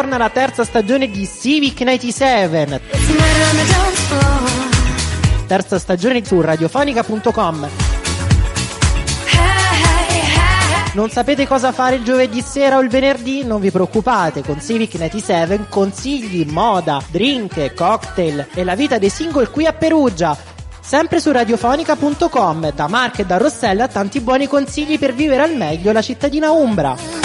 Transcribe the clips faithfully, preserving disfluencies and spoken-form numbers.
torna la terza stagione di Civic novantasette. Terza stagione su radiofonica punto com. Non sapete cosa fare il giovedì sera o il venerdì? Non vi preoccupate, con Civic novantasette consigli, moda, drink, cocktail e la vita dei single qui a Perugia. Sempre su radiofonica punto com, da Mark e da Rossella tanti buoni consigli per vivere al meglio la cittadina umbra.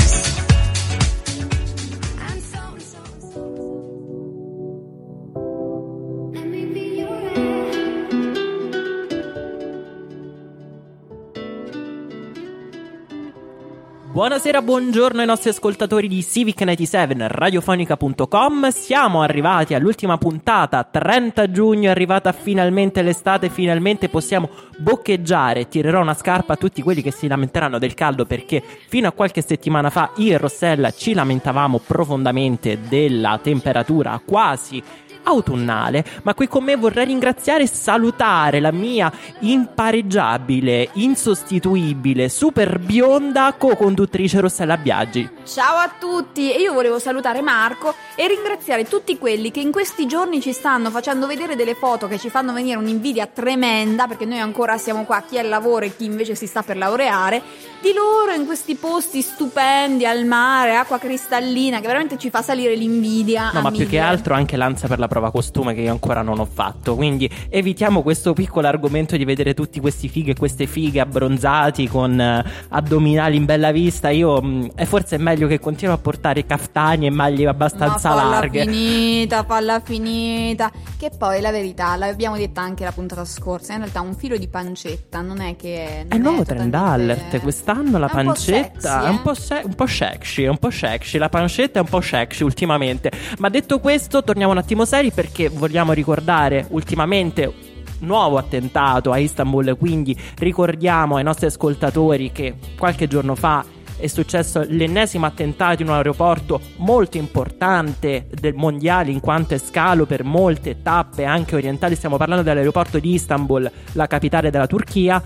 Buonasera, buongiorno ai nostri ascoltatori di Civic novantasette, radiofonica punto com. Siamo arrivati all'ultima puntata, trenta giugno, è arrivata finalmente l'estate, finalmente possiamo boccheggiare. Tirerò una scarpa a tutti quelli che si lamenteranno del caldo, perché fino a qualche settimana fa io e Rossella ci lamentavamo profondamente della temperatura quasi autunnale, ma qui con me vorrei ringraziare e salutare la mia impareggiabile, insostituibile, super bionda co-conduttrice Rossella Biaggi. Ciao a tutti, e io volevo salutare Marco e ringraziare tutti quelli che in questi giorni ci stanno facendo vedere delle foto che ci fanno venire un'invidia tremenda, perché noi ancora siamo qua, chi è al lavoro e chi invece si sta per laureare, di loro in questi posti stupendi al mare, acqua cristallina, che veramente ci fa salire l'invidia. No, ma più che altro anche l'ansia per la prova costume che io ancora non ho fatto, quindi evitiamo questo piccolo argomento di vedere tutti questi fighi e queste fighe abbronzati con uh, addominali in bella vista. Io mh, è forse meglio che continuo a portare caftani e maglie abbastanza ma larghe. Falla finita, falla finita. Che poi la verità, l'abbiamo detta anche la puntata scorsa, in realtà un filo di pancetta non è che è il nuovo trend alert quest'anno, la pancetta è un po' sexy, eh? un po' sexy, è un po' sexy, la pancetta è un po' sexy ultimamente. Ma detto questo, torniamo un attimo seri, perché vogliamo ricordare ultimamente nuovo attentato a Istanbul, quindi ricordiamo ai nostri ascoltatori che qualche giorno fa è successo l'ennesimo attentato in un aeroporto molto importante del mondiale, in quanto è scalo per molte tappe anche orientali. Stiamo parlando dell'aeroporto di Istanbul, la capitale della Turchia.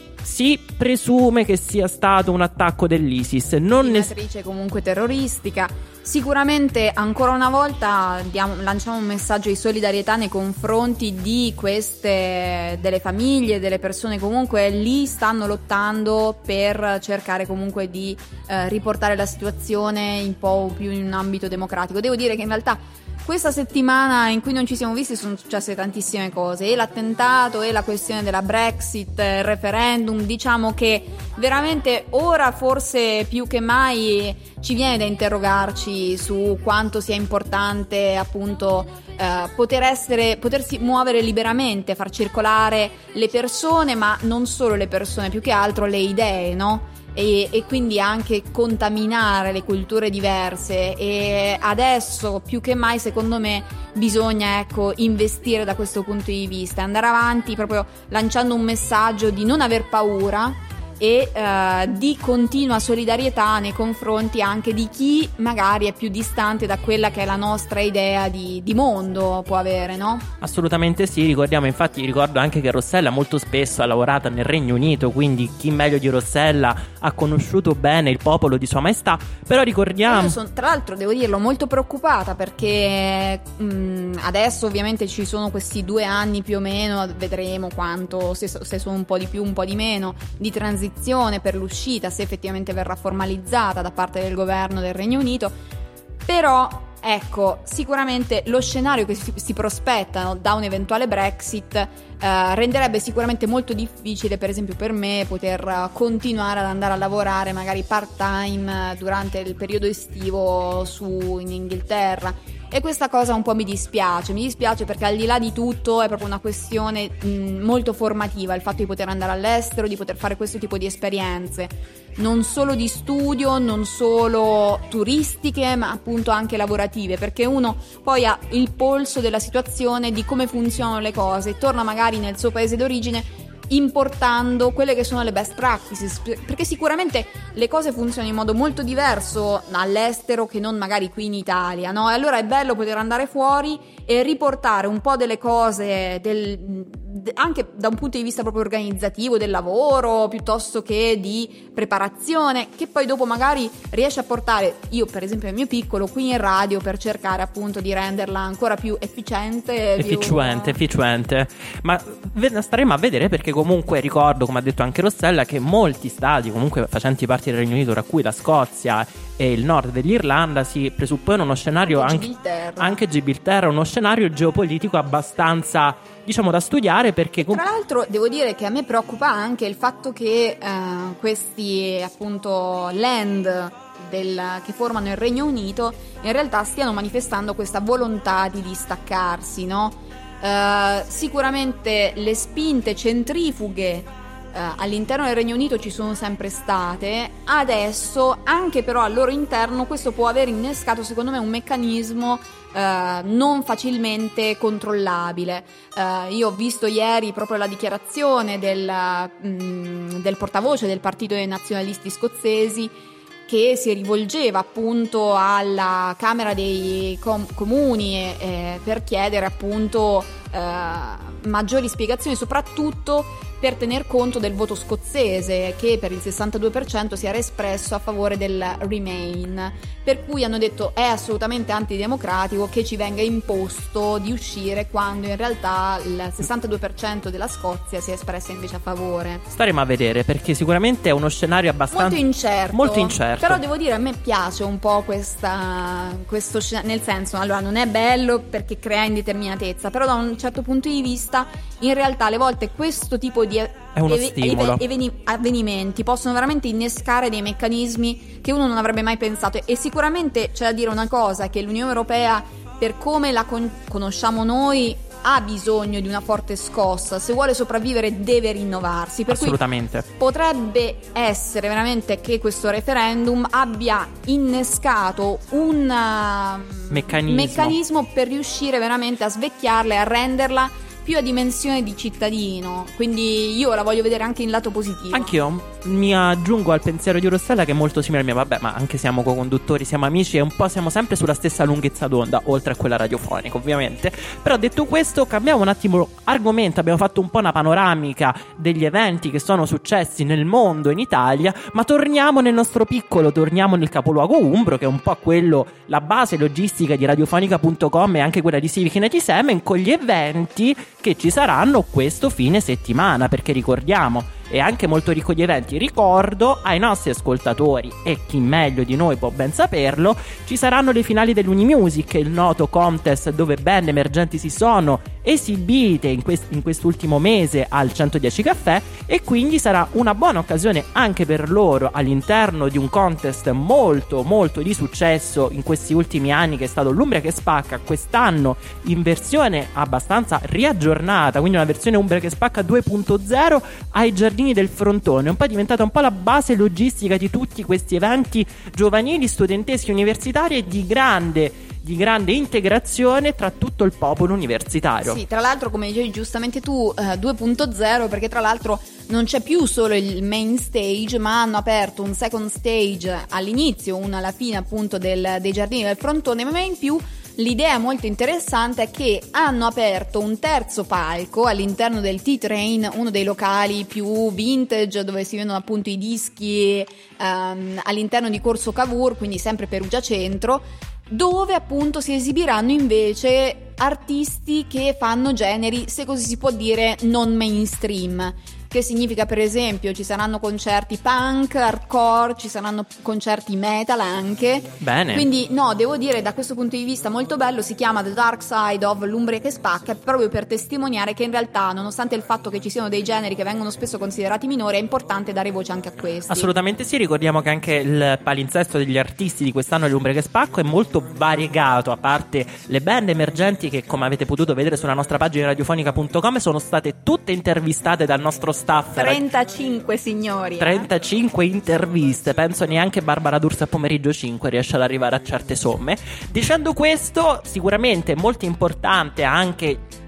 Si presume che sia stato un attacco dell'ISIS, non un'atrice ne... comunque terroristica. Sicuramente ancora una volta diamo, lanciamo un messaggio di solidarietà nei confronti di queste, delle famiglie, delle persone comunque lì stanno lottando per cercare comunque di eh, riportare la situazione un po' più in un ambito democratico. Devo dire che in realtà questa settimana in cui non ci siamo visti sono successe tantissime cose, e l'attentato e la questione della Brexit, il referendum. Diciamo che veramente ora forse più che mai ci viene da interrogarci su quanto sia importante appunto eh, poter essere, potersi muovere liberamente, far circolare le persone, ma non solo le persone, più che altro le idee, no? E, e quindi anche contaminare le culture diverse. E adesso più che mai secondo me bisogna ecco investire da questo punto di vista, andare avanti proprio lanciando un messaggio di non aver paura e uh, di continua solidarietà nei confronti anche di chi magari è più distante da quella che è la nostra idea di, di mondo può avere, no? Assolutamente sì, ricordiamo, infatti ricordo anche che Rossella molto spesso ha lavorato nel Regno Unito, quindi chi meglio di Rossella ha conosciuto bene il popolo di Sua Maestà. Però ricordiamo, io sono, tra l'altro devo dirlo, molto preoccupata perché mh, adesso ovviamente ci sono questi due anni più o meno, vedremo quanto, se, se sono un po' di più un po' di meno, di transizione per l'uscita, se effettivamente verrà formalizzata da parte del governo del Regno Unito. Però ecco, sicuramente lo scenario che si, si prospetta da un eventuale Brexit eh, renderebbe sicuramente molto difficile, per esempio per me, poter continuare ad andare a lavorare magari part time durante il periodo estivo su in Inghilterra. E questa cosa un po' mi dispiace, mi dispiace perché al di là di tutto è proprio una questione mh, molto formativa, il fatto di poter andare all'estero, di poter fare questo tipo di esperienze, non solo di studio, non solo turistiche, ma appunto anche lavorative, perché uno poi ha il polso della situazione, di come funzionano le cose, torna magari nel suo paese d'origine importando quelle che sono le best practices, perché sicuramente le cose funzionano in modo molto diverso all'estero che non magari qui in Italia, no? E allora è bello poter andare fuori e riportare un po' delle cose del, anche da un punto di vista proprio organizzativo del lavoro, piuttosto che di preparazione, che poi dopo magari riesce a portare, io per esempio nel mio piccolo, qui in radio, per cercare appunto di renderla ancora più efficiente, efficiente, più... efficiente. Ma staremo a vedere, perché comunque ricordo, come ha detto anche Rossella, che molti stati comunque facenti parte del Regno Unito, tra cui la Scozia e il nord dell'Irlanda, si presuppone uno scenario anche anche Gibilterra. anche Gibilterra, uno scenario geopolitico abbastanza, diciamo, da studiare, perché tra l'altro devo dire che a me preoccupa anche il fatto che eh, questi appunto land del, che formano il Regno Unito in realtà stiano manifestando questa volontà di distaccarsi, no? Uh, sicuramente le spinte centrifughe uh, all'interno del Regno Unito ci sono sempre state, adesso anche però al loro interno questo può aver innescato secondo me un meccanismo uh, non facilmente controllabile. Uh, io ho visto ieri proprio la dichiarazione del, mm, del portavoce del partito dei nazionalisti scozzesi, che si rivolgeva appunto alla Camera dei com- Comuni eh, per chiedere appunto eh, maggiori spiegazioni, soprattutto per tener conto del voto scozzese, che per il sessantadue per cento si era espresso a favore del Remain, per cui hanno detto è assolutamente antidemocratico che ci venga imposto di uscire, quando in realtà il sessantadue per cento della Scozia si è espressa invece a favore. Staremo a vedere, perché sicuramente è uno scenario abbastanza molto incerto, molto incerto. Però devo dire, a me piace un po' questa, questo scenario, nel senso, allora non è bello perché crea indeterminatezza, però da un certo punto di vista in realtà alle volte questo tipo di è uno eve- stimolo. eve- eveni- avvenimenti possono veramente innescare dei meccanismi che uno non avrebbe mai pensato, e sicuramente c'è da dire una cosa, che l'Unione Europea, per come la con- conosciamo noi, ha bisogno di una forte scossa. Se vuole sopravvivere deve rinnovarsi, per assolutamente. cui potrebbe essere veramente che questo referendum abbia innescato un meccanismo. meccanismo per riuscire veramente a svecchiarla e a renderla più a dimensione di cittadino. Quindi io la voglio vedere anche in lato positivo. Anch'io mi aggiungo al pensiero di Rossella, che è molto simile al mio. Vabbè, ma anche siamo co-conduttori, siamo amici e un po' siamo sempre sulla stessa lunghezza d'onda, oltre a quella radiofonica ovviamente. Però detto questo, cambiamo un attimo argomento. Abbiamo fatto un po' una panoramica degli eventi che sono successi nel mondo, in Italia, ma torniamo nel nostro piccolo, torniamo nel capoluogo umbro, che è un po' quello, la base logistica di radiofonica punto com e anche quella di Civic Netisemen, con gli eventi che ci saranno questo fine settimana, perché ricordiamo, è anche molto ricco di eventi. Ricordo ai nostri ascoltatori, e chi meglio di noi può ben saperlo, ci saranno le finali dell'Unimusic, il noto contest dove band emergenti si sono esibite in, quest- in quest'ultimo mese al centodieci Caffè, e quindi sarà una buona occasione anche per loro, all'interno di un contest molto molto di successo in questi ultimi anni, che è stato l'Umbria che Spacca, quest'anno in versione abbastanza riaggiornata, quindi una versione Umbria che Spacca due punto zero, ai Giardini del Frontone. Un po' è diventata un po' la base logistica di tutti questi eventi giovanili, studenteschi, universitari e di grande di grande integrazione tra tutto il popolo universitario. Sì, tra l'altro, come dicevi giustamente tu, eh, due punto zero, perché tra l'altro non c'è più solo il main stage, ma hanno aperto un second stage all'inizio, uno alla fine appunto del, dei Giardini del Frontone, ma in più l'idea molto interessante è che hanno aperto un terzo palco all'interno del T-Train, uno dei locali più vintage dove si vendono appunto i dischi, um, all'interno di Corso Cavour, quindi sempre Perugia Centro, dove appunto si esibiranno invece artisti che fanno generi, se così si può dire, non mainstream. Che significa, per esempio, ci saranno concerti punk, hardcore, ci saranno concerti metal anche. Bene. Quindi no, devo dire, da questo punto di vista molto bello. Si chiama The Dark Side of l'Umbria che Spacca, proprio per testimoniare che in realtà, nonostante il fatto che ci siano dei generi che vengono spesso considerati minori, è importante dare voce anche a questi. Assolutamente sì. Ricordiamo che anche il palinsesto degli artisti di quest'anno dell'Umbria che Spacco è molto variegato, a parte le band emergenti che, come avete potuto vedere sulla nostra pagina radiofonica punto com, sono state tutte intervistate dal nostro staff. trentacinque signori. trentacinque interviste. Penso neanche Barbara D'Urso a Pomeriggio cinque riesce ad arrivare a certe somme. Dicendo questo, sicuramente molto importante anche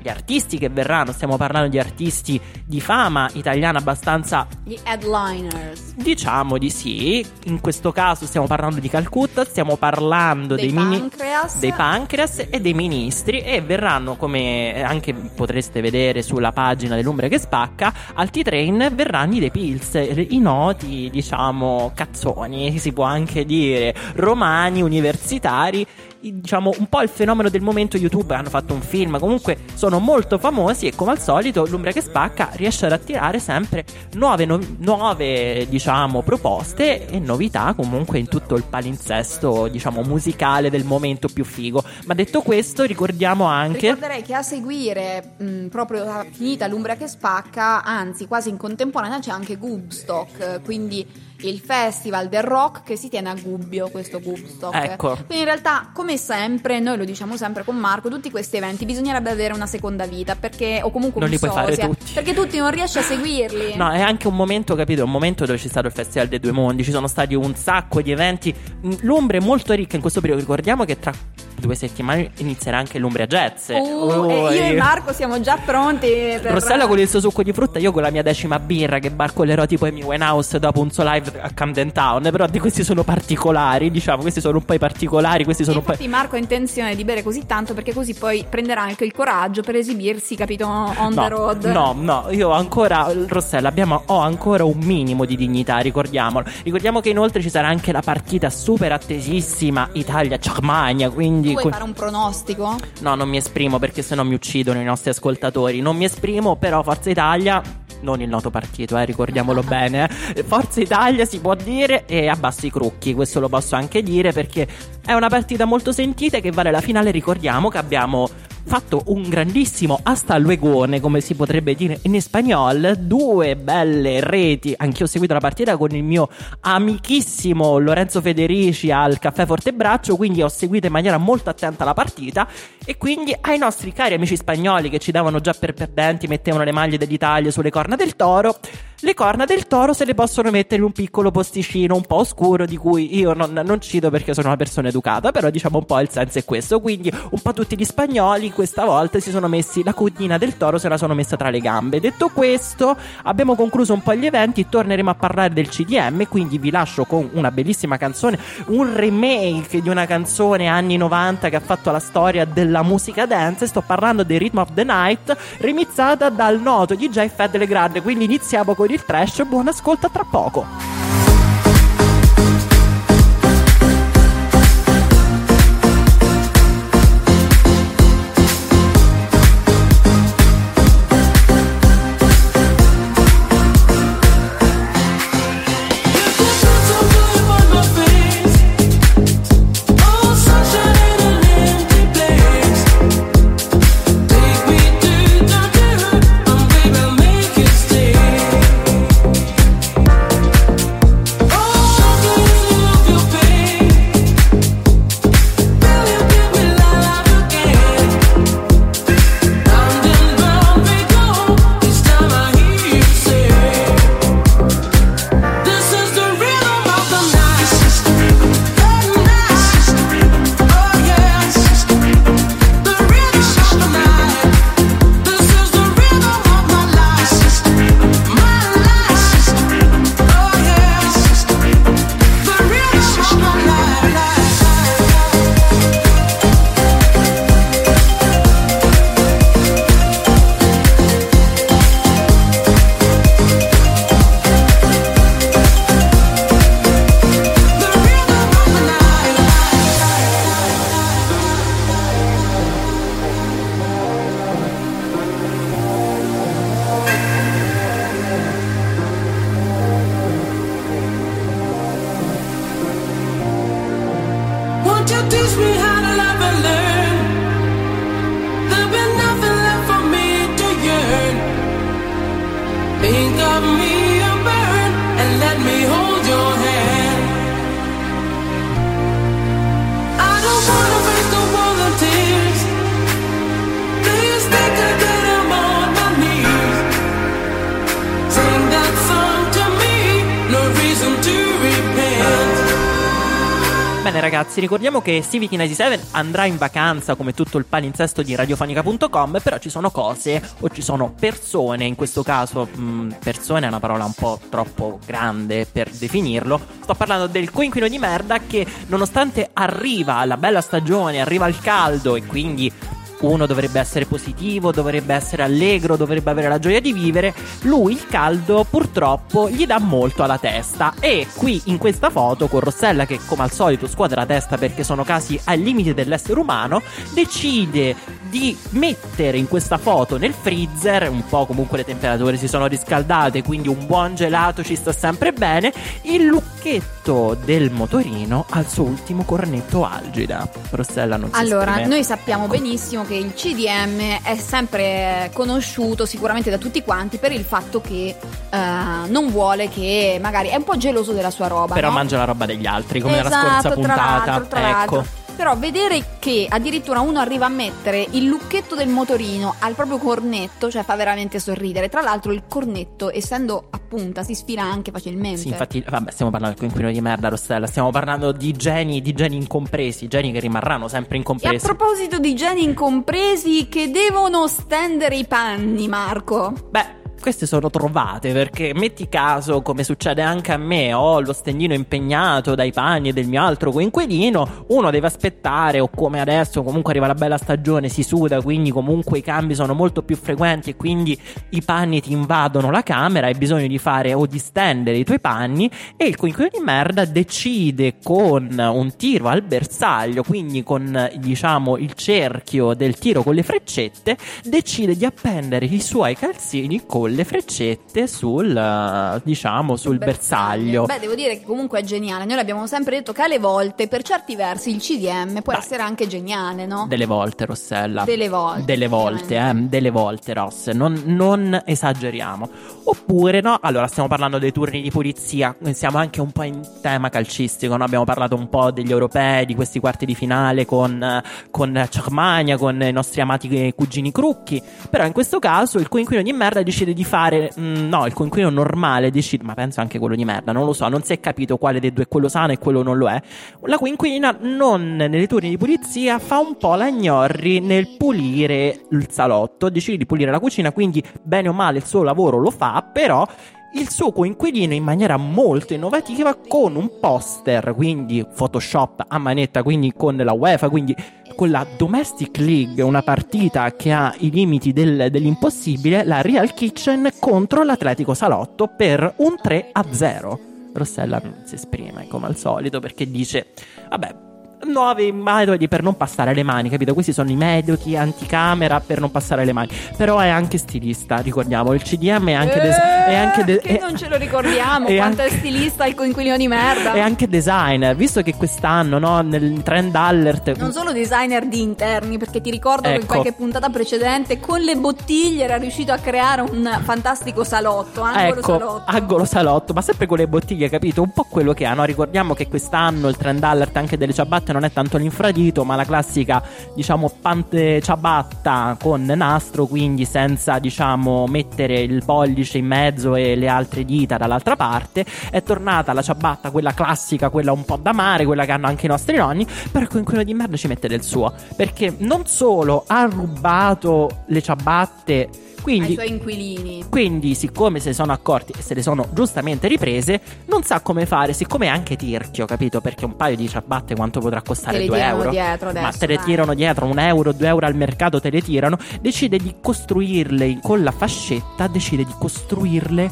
gli artisti che verranno, stiamo parlando di artisti di fama italiana abbastanza, gli headliners, diciamo di sì. In questo caso stiamo parlando di Calcutta, stiamo parlando dei, dei, pancreas. Mini, dei pancreas e dei ministri, e verranno, come anche potreste vedere sulla pagina dell'Umbria che spacca, al T-Train verranno i The Pills, i noti, diciamo, cazzoni, si può anche dire, romani, universitari, diciamo un po' il fenomeno del momento YouTube. Hanno fatto un film, comunque sono molto famosi, e come al solito l'Umbria che spacca riesce ad attirare sempre nuove, no- nuove diciamo proposte e novità comunque in tutto il palinsesto, diciamo, musicale del momento più figo. Ma detto questo, ricordiamo anche, ricorderei che a seguire mh, proprio finita l'Umbria che spacca, anzi quasi in contemporanea, c'è anche Woodstock, quindi il festival del rock che si tiene a Gubbio, questo Woodstock. Ecco. Quindi in realtà, come sempre, noi lo diciamo sempre con Marco, tutti questi eventi bisognerebbe avere una seconda vita, perché, o comunque non un li puoi sosia, fare tutti, perché tutti non riesci a seguirli. No, è anche un momento, capito? È un momento dove c'è stato il Festival dei Due Mondi, ci sono stati un sacco di eventi. L'Umbria è molto ricca in questo periodo. Ricordiamo che tra due settimane inizierà anche l'Umbria Jazz. Uh, oh, e io e... e Marco siamo già pronti per... Rossella con il suo succo di frutta, io con la mia decima birra che barcolerò tipo Amy Winehouse dopo un suo live a Camden Town. Però di questi sono particolari, diciamo, questi sono un po' i particolari, questi sono e infatti un po'... Marco ha intenzione di bere così tanto perché così poi prenderà anche il coraggio per esibirsi, capito, on no, the road. No, no, io ho ancora, Rossella, abbiamo, ho ancora un minimo di dignità, ricordiamolo. Ricordiamo che inoltre ci sarà anche la partita super attesissima Italia-Germania, quindi... Tu vuoi fare un pronostico? No, non mi esprimo perché sennò mi uccidono i nostri ascoltatori. Non mi esprimo, però Forza Italia, non il noto partito, eh, ricordiamolo bene, eh. Forza Italia si può dire, e abbasso i crucchi, questo lo posso anche dire perché è una partita molto sentita che vale la finale. Ricordiamo che abbiamo fatto un grandissimo hasta luego, come si potrebbe dire in spagnolo, due belle reti. Anch'io ho seguito la partita con il mio amichissimo Lorenzo Federici al Caffè Fortebraccio, quindi ho seguito in maniera molto attenta la partita, e quindi ai nostri cari amici spagnoli che ci davano già per perdenti, mettevano le maglie dell'Italia sulle corna del toro, le corna del toro se le possono mettere in un piccolo posticino un po' oscuro, di cui io non, non cito perché sono una persona educata, però diciamo un po' il senso è questo. Quindi un po' tutti gli spagnoli questa volta si sono messi la codina del toro, se la sono messa tra le gambe. Detto questo, abbiamo concluso un po' gli eventi, torneremo a parlare del C D M, quindi vi lascio con una bellissima canzone, un remake di una canzone anni novanta che ha fatto la storia della musica dance. Sto parlando del Rhythm of the Night, remixata dal noto D J Fed Legrand. Quindi iniziamo con il trash, buon ascolto, a tra poco. Bene ragazzi, ricordiamo che C V T novantasette andrà in vacanza come tutto il palinsesto di radiofonica punto com, però ci sono cose o ci sono persone, in questo caso mh, persone è una parola un po' troppo grande per definirlo. Sto parlando del coinquilino di merda che, nonostante arriva la bella stagione, arriva il caldo e quindi uno dovrebbe essere positivo, dovrebbe essere allegro, dovrebbe avere la gioia di vivere, lui il caldo purtroppo gli dà molto alla testa. E qui in questa foto con Rossella, che come al solito scuote la testa perché sono casi ai limiti dell'essere umano, decide di mettere in questa foto nel freezer, un po' comunque le temperature si sono riscaldate, quindi un buon gelato ci sta sempre bene, il lucchetto del motorino al suo ultimo cornetto algida. Rossella non si Allora, esprime. noi sappiamo benissimo che il C D M è sempre conosciuto sicuramente da tutti quanti per il fatto che uh, non vuole che magari è un po' geloso della sua roba, però no? mangia la roba degli altri, come esatto, nella scorsa tra puntata. l'altro, tra ecco. l'altro. Però vedere che addirittura uno arriva a mettere il lucchetto del motorino al proprio cornetto, cioè fa veramente sorridere. Tra l'altro il cornetto, essendo a punta, si sfila anche facilmente. Sì, infatti, vabbè, stiamo parlando del coinquilino di merda, Rossella. Stiamo parlando di geni, di geni incompresi, geni che rimarranno sempre E incompresi. a proposito di geni incompresi che devono stendere i panni, Marco. Beh, queste sono trovate, perché metti caso, come succede anche a me, ho lo stendino impegnato dai panni del mio altro coinquilino, uno deve aspettare, o come adesso comunque arriva la bella stagione, si suda, quindi comunque i cambi sono molto più frequenti e quindi i panni ti invadono la camera, hai bisogno di fare o di stendere i tuoi panni, e il coinquilino di merda decide con un tiro al bersaglio, quindi con diciamo il cerchio del tiro con le freccette, decide di appendere i suoi calzini con le freccette sul diciamo sul bersaglio. Beh, devo dire che comunque è geniale. Noi l'abbiamo sempre detto che alle volte per certi versi il C D M può Dai. essere anche geniale, no? Delle volte, Rossella. Delle volte. Delle volte, eh. Delle volte, Ross. Non, non esageriamo. Oppure, no? Allora, stiamo parlando dei turni di pulizia. Siamo anche un po' in tema calcistico, no? Abbiamo parlato un po' degli europei, di questi quarti di finale con, con Ciarmagna, con i nostri amati cugini Crucchi. Però in questo caso il coinquilino di merda decide di fare mh, no, il coinquilino normale decide, ma penso anche quello di merda, non lo so, non si è capito quale dei due è quello sano e quello non lo è. La coinquilina non nei turni di pulizia fa un po' la gnorri nel pulire il salotto, decide di pulire la cucina, quindi bene o male il suo lavoro lo fa, però il suo coinquilino in maniera molto innovativa, con un poster, quindi Photoshop a manetta, quindi con la UEFA, quindi con la Domestic League, una partita che ha i limiti del, dell'impossibile, la Real Kitchen contro l'Atletico Salotto per un tre a zero. Rossella non si esprime come al solito perché dice vabbè, nuovi metodi per non passare le mani, capito? Questi sono i metodi anticamera per non passare le mani. Però è anche stilista, ricordiamo. Il C D M è anche des- eh, è anche de- che è- non ce lo ricordiamo è quanto anche- è stilista il coinquilino di merda. è anche designer, visto che quest'anno, no, nel trend alert Non solo designer di interni, perché ti ricordo che in Ecco. qualche puntata precedente con le bottiglie era riuscito a creare un fantastico salotto, angolo ecco, salotto. angolo salotto, ma sempre con le bottiglie, capito? Un po' quello che ha, no? Ricordiamo che quest'anno il trend alert anche delle ciabatte non è tanto l'infradito, ma la classica, diciamo, pante- ciabatta con nastro, quindi senza, diciamo, mettere il pollice in mezzo e le altre dita dall'altra parte. È tornata la ciabatta, quella classica, quella un po' da mare, quella che hanno anche i nostri nonni, però il coinquilino di merda ci mette del suo, perché non solo ha rubato le ciabatte, quindi, ai suoi inquilini. quindi siccome se ne sono accorti e se le sono giustamente riprese, non sa come fare, siccome è anche tirchio, capito? Perché un paio di ciabatte quanto potrà costare? Te le due tirano euro? dietro adesso, Ma te le dai. tirano dietro, un euro, due euro al mercato te le tirano. Decide di costruirle con la fascetta, decide di costruirle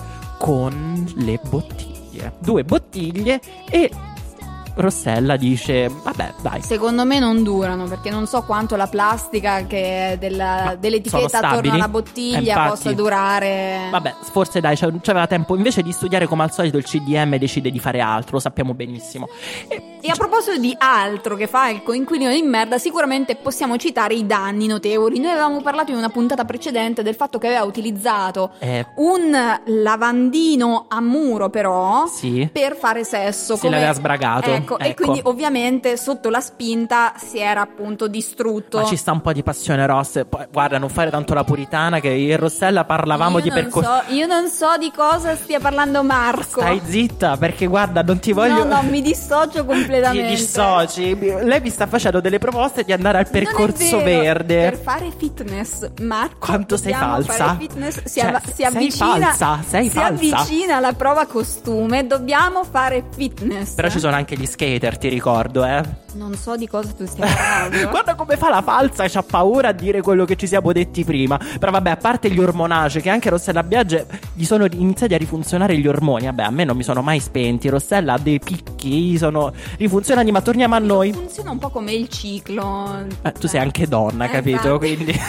con le bottiglie. Due bottiglie e Rossella dice vabbè dai, Secondo me non durano, perché non so quanto la plastica che della, Ma dell'etichetta sono attorno stabili? alla bottiglia Eh, infatti. possa durare. vabbè, forse dai, c'è- c'aveva tempo invece di studiare, come al solito il C D M decide di fare altro, lo sappiamo benissimo. E E a proposito di altro che fa il coinquilino di merda, sicuramente possiamo citare i danni notevoli. Noi avevamo parlato in una puntata precedente del fatto che aveva utilizzato eh, un lavandino a muro, però sì, per fare sesso. se l'aveva sbragato. ecco, ecco. E quindi ovviamente sotto la spinta si era appunto distrutto. Ma ci sta un po' di passione, Ross. Poi, guarda, non fare tanto la puritana, che io e Rossella parlavamo io di non percorso. so, io non so di cosa stia parlando Marco. Stai zitta, perché guarda, non ti voglio. No, no, mi dissocio completamente. Ti dissoci. Lei mi sta facendo delle proposte di andare al percorso Non è vero. verde. Per fare fitness, Marco. Quanto sei dobbiamo falsa? Fare fitness, si, Cioè, av- si sei avvicina, falsa, sei si falsa. avvicina alla prova costume. Dobbiamo fare fitness. Però ci sono anche gli skater, ti ricordo, eh. Non so di cosa tu stia parlando. Guarda come fa la falsa, c'ha paura a dire quello che ci siamo detti prima. Però vabbè, a parte gli ormonage, che anche Rossella Biaggi gli sono iniziati a rifunzionare gli ormoni. Vabbè, a me non mi sono mai spenti. Rossella ha dei picchi, sono rifunzionati, ma torniamo a noi. Funziona un po' come il ciclo. Eh, tu sei anche donna, Eh, capito? infatti. Quindi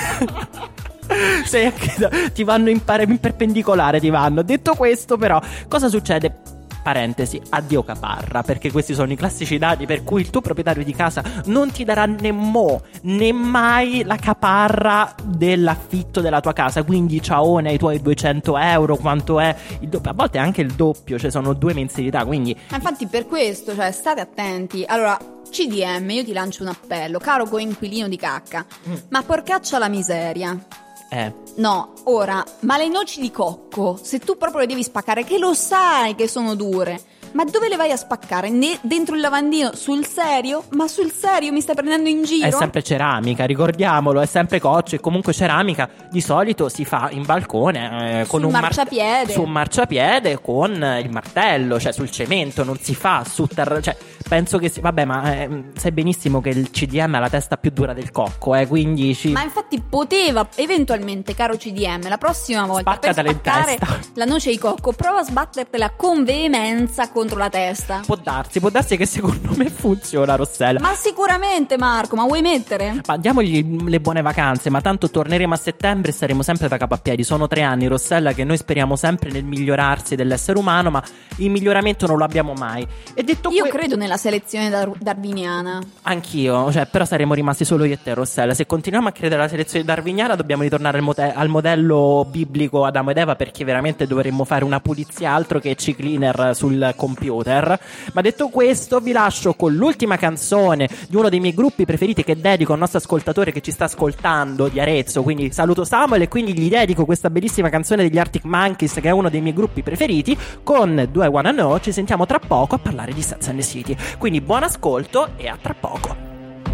sei anche, ti vanno in, pare, in perpendicolare, ti vanno. Detto questo, però, cosa succede? Parentesi, addio caparra, perché questi sono i classici dati per cui il tuo proprietario di casa non ti darà né mo né mai la caparra dell'affitto della tua casa. Quindi ciaone ai tuoi duecento euro, quanto è il doppio, a volte anche il doppio, cioè sono due mensilità. Quindi Ma infatti per questo, cioè state attenti. Allora, C D M, io ti lancio un appello, caro coinquilino di cacca, Mm. ma porcaccia la miseria. eh No, ora, ma le noci di cocco, se tu proprio le devi spaccare, che lo sai che sono dure, ma dove le vai a spaccare? Ne- dentro il lavandino? Sul serio? Ma sul serio mi stai prendendo in giro? è sempre ceramica, ricordiamolo, è sempre coccio. E comunque ceramica di solito si fa in balcone, eh, con Sul un mar- marciapiede. su un marciapiede con il martello, cioè sul cemento, non si fa su terra. Cioè, penso che si. Vabbè, ma eh, sai benissimo che il C D M ha la testa più dura del cocco, eh, quindi ci. Ma infatti poteva eventualmente, caro C D M, la prossima volta per Spaccatela in spaccare testa. la noce di cocco, prova a sbattertela con veemenza contro la testa. Può darsi, può darsi che secondo me funziona, Rossella. Ma sicuramente, Marco, ma vuoi mettere? Ma diamogli le buone vacanze, ma tanto torneremo a settembre e saremo sempre da capo a piedi. Sono tre anni, Rossella, che noi speriamo sempre nel migliorarsi dell'essere umano, ma il miglioramento non lo abbiamo mai. E detto Io que- credo nella selezione dar- darwiniana. Anch'io, cioè, però saremo rimasti solo io e te, Rossella. Se continuiamo a credere alla selezione darwiniana, dobbiamo ritornare al, mote- al modello biblico Adamo ed Eva, perché veramente dovremmo fare una pulizia altro che C-Cleaner sul computer. Ma detto questo, vi lascio con l'ultima canzone di uno dei miei gruppi preferiti, che dedico al nostro ascoltatore che ci sta ascoltando di Arezzo. Quindi saluto Samuel e quindi gli dedico questa bellissima canzone degli Arctic Monkeys, che è uno dei miei gruppi preferiti. Con Do I Wanna Know ci sentiamo tra poco a parlare di Sex and the City. Quindi buon ascolto e a tra poco.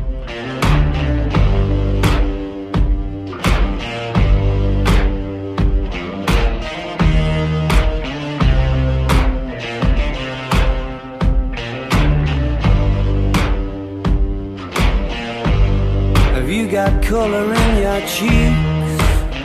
Have you got color in your cheeks?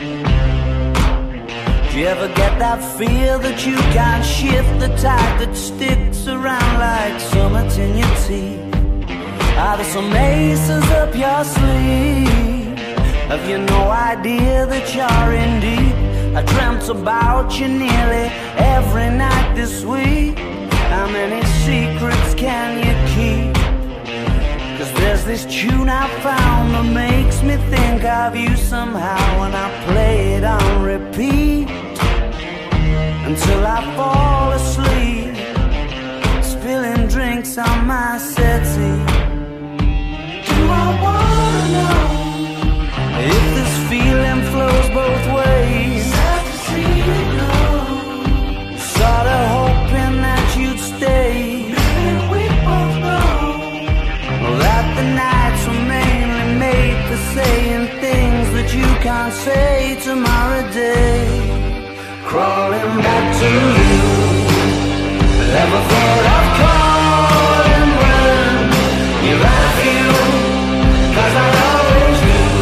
Do you ever get that feel that you can't shift, the type that sticks around like summits in your teeth? Are there some aces up your sleeve? Have you no idea that you're in deep? I dreamt about you nearly every night this week. How many secrets can you keep? 'Cause there's this tune I found that makes me think of you somehow, and I play it on repeat until I fall asleep, spilling drinks on my settee. Do I wanna know if this feeling flows both ways? Sad to see you go. Sorta hoping that you'd stay. Maybe we both know that the nights were mainly made for saying things that you can't say tomorrow day. Crawling back to you, never thought I'd calling when you're out of you, 'cause I always knew.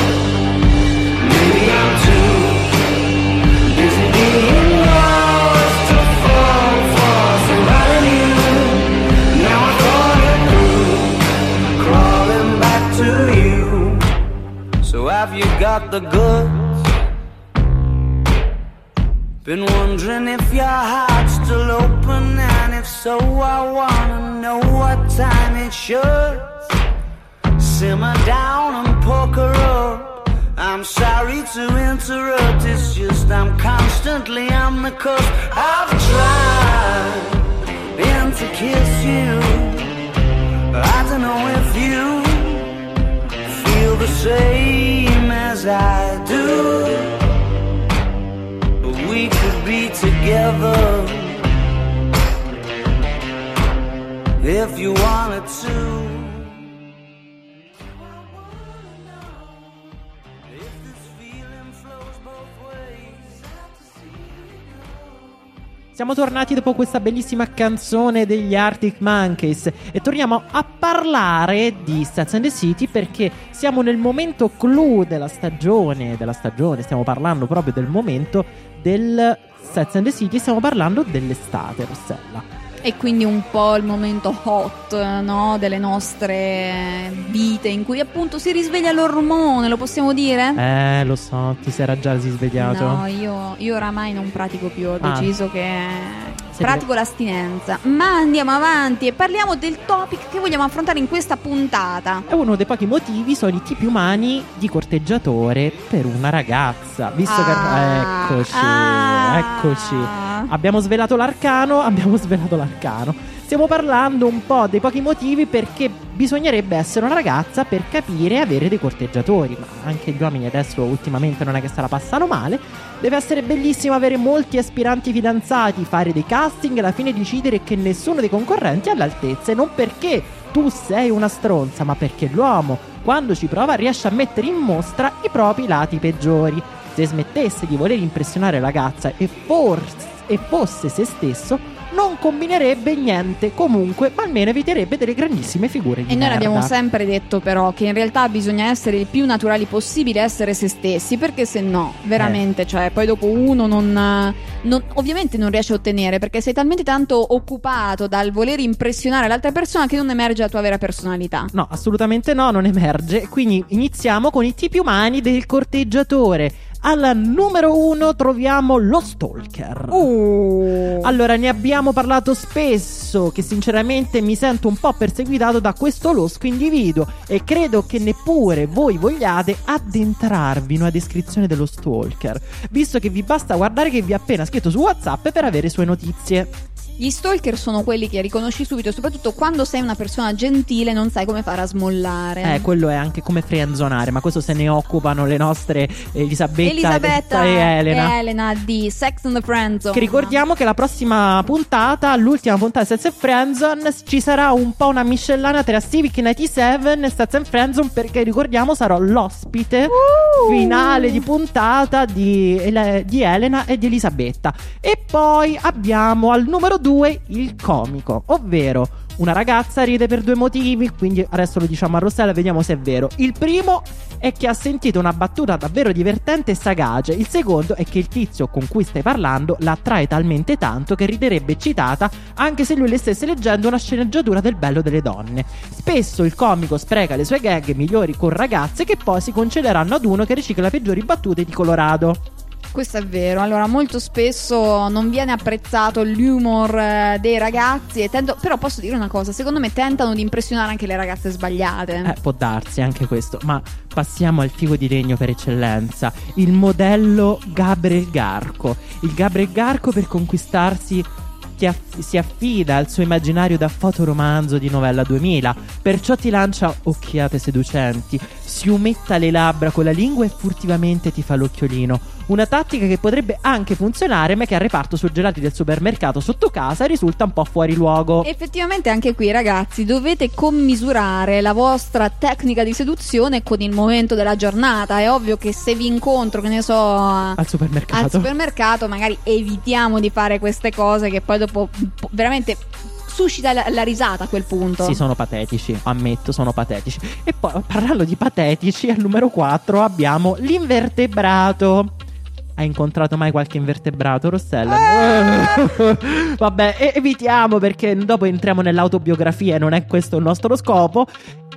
Maybe I'm too busy being lost to fall for somebody new. Now I thought it through, crawling back to you. So have you got the goods? Been wondering if your heart's still open, and if so, I wanna know what time it should. Simmer down and poker up. I'm sorry to interrupt, it's just I'm constantly on the cusp. I've tried been to kiss you, wanna know if you feel the same as I do. But we could be together if you wanted to. Siamo tornati dopo questa bellissima canzone degli Arctic Monkeys e torniamo a parlare di Sex and the City perché siamo nel momento clou della stagione, della stagione, stiamo parlando proprio del momento del Sex and the City, stiamo parlando dell'estate, Rossella. E quindi un po' il momento hot, no? Delle nostre vite in cui appunto si risveglia l'ormone, lo possiamo dire? Eh, lo so, ti sei era già risvegliato. No, io, io oramai non pratico più, ho Ah. deciso che Sei pratico l'astinenza. Ma andiamo avanti e parliamo del topic che vogliamo affrontare in questa puntata. E uno dei pochi motivi sono i tipi umani di corteggiatore per una ragazza. Visto Ah. che... Eccoci, Ah. eccoci. Abbiamo svelato l'arcano, abbiamo svelato l'arcano. Stiamo parlando un po' dei pochi motivi perché bisognerebbe essere una ragazza per capire e avere dei corteggiatori. Ma anche gli uomini adesso ultimamente non è che se la passano male. Deve essere bellissimo avere molti aspiranti fidanzati, fare dei casting e alla fine decidere che nessuno dei concorrenti è all'altezza. E non perché tu sei una stronza, ma perché l'uomo, quando ci prova, riesce a mettere in mostra i propri lati peggiori. Se smettesse di voler impressionare la ragazza e forse e fosse se stesso, non combinerebbe niente comunque, ma almeno eviterebbe delle grandissime figure di E noi merda. l'abbiamo sempre detto però che in realtà bisogna essere il più naturali possibile, essere se stessi, perché se no veramente, Eh. cioè poi dopo uno non, non ovviamente non riesce a ottenere, perché sei talmente tanto occupato dal voler impressionare l'altra persona che non emerge la tua vera personalità. No, assolutamente no, non emerge. Quindi iniziamo con i tipi umani del corteggiatore. Al numero uno troviamo lo stalker. Uh. Allora, ne abbiamo parlato spesso, che sinceramente mi sento un po' perseguitato da questo losco individuo e credo che neppure voi vogliate addentrarvi in una descrizione dello stalker, visto che vi basta guardare che vi ha appena scritto su WhatsApp per avere sue notizie. Gli stalker sono quelli che riconosci subito, soprattutto quando sei una persona gentile e non sai come fare a smollare. Eh, quello è anche come friendzonare, ma questo se ne occupano le nostre Elisabetta, Elisabetta e Elena. e Elena di Sex and the Friendzone. Che ricordiamo che la prossima puntata, l'ultima puntata di Sex and Friendzone, ci sarà un po' una miscellanea tra Civic novantasette e Sex and Friendzone, perché ricordiamo sarò l'ospite Uh. finale di puntata di, Ele- di Elena e di Elisabetta. E poi abbiamo al numero due il comico, ovvero una ragazza ride per due motivi, quindi adesso lo diciamo a Rossella, vediamo se è vero. Il primo è che ha sentito una battuta davvero divertente e sagace. Il secondo è che il tizio con cui stai parlando la attrae talmente tanto che riderebbe eccitata anche se lui le stesse leggendo una sceneggiatura del bello delle donne. Spesso il comico spreca le sue gag migliori con ragazze che poi si concederanno ad uno che ricicla le peggiori battute di Colorado. Questo è vero, allora molto spesso non viene apprezzato l'humor eh, dei ragazzi e tendo, però posso dire una cosa, secondo me tentano di impressionare anche le ragazze sbagliate. Eh, può darsi anche questo, ma passiamo al figo di legno per eccellenza, il modello Gabriel Garco. Il Gabriel Garco per conquistarsi ti aff- si affida al suo immaginario da fotoromanzo di novella duemila, perciò ti lancia occhiate seducenti, si umetta le labbra con la lingua e furtivamente ti fa l'occhiolino. Una tattica che potrebbe anche funzionare, ma che al reparto surgelati del supermercato sotto casa risulta un po' fuori luogo. Effettivamente anche qui ragazzi dovete commisurare la vostra tecnica di seduzione con il momento della giornata. È ovvio che se vi incontro, che ne so, Al supermercato. al supermercato magari evitiamo di fare queste cose che poi dopo po- veramente suscita la, la risata a quel punto. Sì, sono patetici, ammetto, sono patetici. E poi, parlando di patetici, al numero quattro abbiamo l'invertebrato. Hai incontrato mai qualche invertebrato, Rossella? Eh! Vabbè, e- evitiamo perché dopo entriamo nell'autobiografia e non è questo il nostro scopo.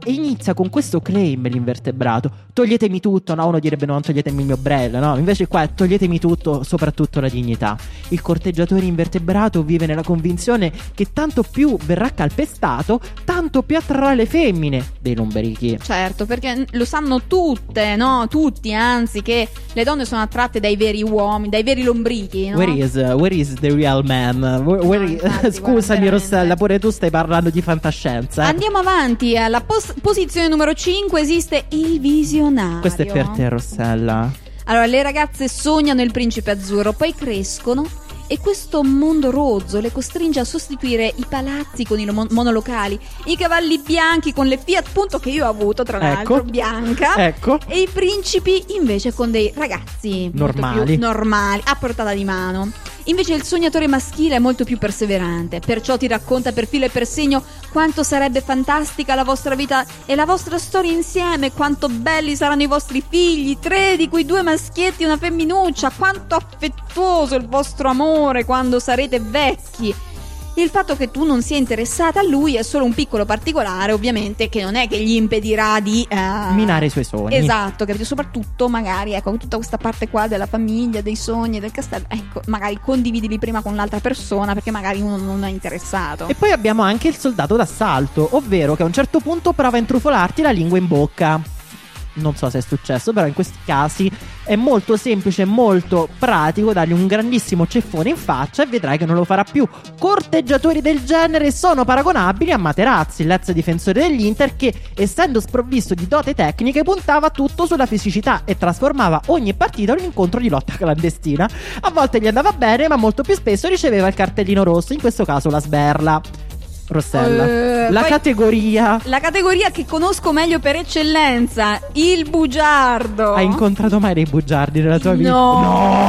E inizia con questo claim l'invertebrato: toglietemi tutto. No, uno direbbe no, toglietemi il mio brello, no, invece qua è toglietemi tutto, soprattutto la dignità. Il corteggiatore invertebrato vive nella convinzione che tanto più verrà calpestato, tanto più attrarrà le femmine dei lombrichi. Certo, perché lo sanno tutte, no? Tutti, anzi, che le donne sono attratte dai veri uomini, dai veri lombrichi, no? Where is, uh, where is the real man? Where, where No, is... infatti, Scusami guarda, Rossella, pure tu stai parlando di fantascienza, eh? Andiamo avanti, alla pos- posizione numero cinque esiste il visionario. Questo è per te, Rossella. Allora, le ragazze sognano il principe azzurro, poi crescono e questo mondo rozzo le costringe a sostituire i palazzi con i mon- monolocali, i cavalli bianchi con le Fiat Punto che io ho avuto, tra l'altro, Ecco. bianca, Ecco. e i principi invece con dei ragazzi molto Normali. più normali, a portata di mano. Invece il sognatore maschile è molto più perseverante, perciò ti racconta per filo e per segno quanto sarebbe fantastica la vostra vita e la vostra storia insieme, quanto belli saranno i vostri figli, tre di cui due maschietti e una femminuccia, quanto affettuoso il vostro amore quando sarete vecchi. Il fatto che tu non sia interessata a lui è solo un piccolo particolare, ovviamente, che non è che gli impedirà di uh... minare i suoi sogni. Esatto, capito? Soprattutto magari, ecco, tutta questa parte qua della famiglia, dei sogni, del castello, ecco, magari condividili prima con l'altra persona perché magari uno non è interessato. E poi abbiamo anche il soldato d'assalto, ovvero che a un certo punto prova a intrufolarti la lingua in bocca. Non so se è successo, però in questi casi è molto semplice e molto pratico dargli un grandissimo ceffone in faccia e vedrai che non lo farà più. Corteggiatori del genere sono paragonabili a Materazzi, l'ex difensore dell'Inter, che essendo sprovvisto di dote tecniche puntava tutto sulla fisicità e trasformava ogni partita in un incontro di lotta clandestina. A volte gli andava bene, ma molto più spesso riceveva il cartellino rosso, in questo caso la sberla. Rossella, Eh, la poi- categoria. La categoria che conosco meglio per eccellenza, il bugiardo. Hai incontrato mai dei bugiardi nella tua vita? No.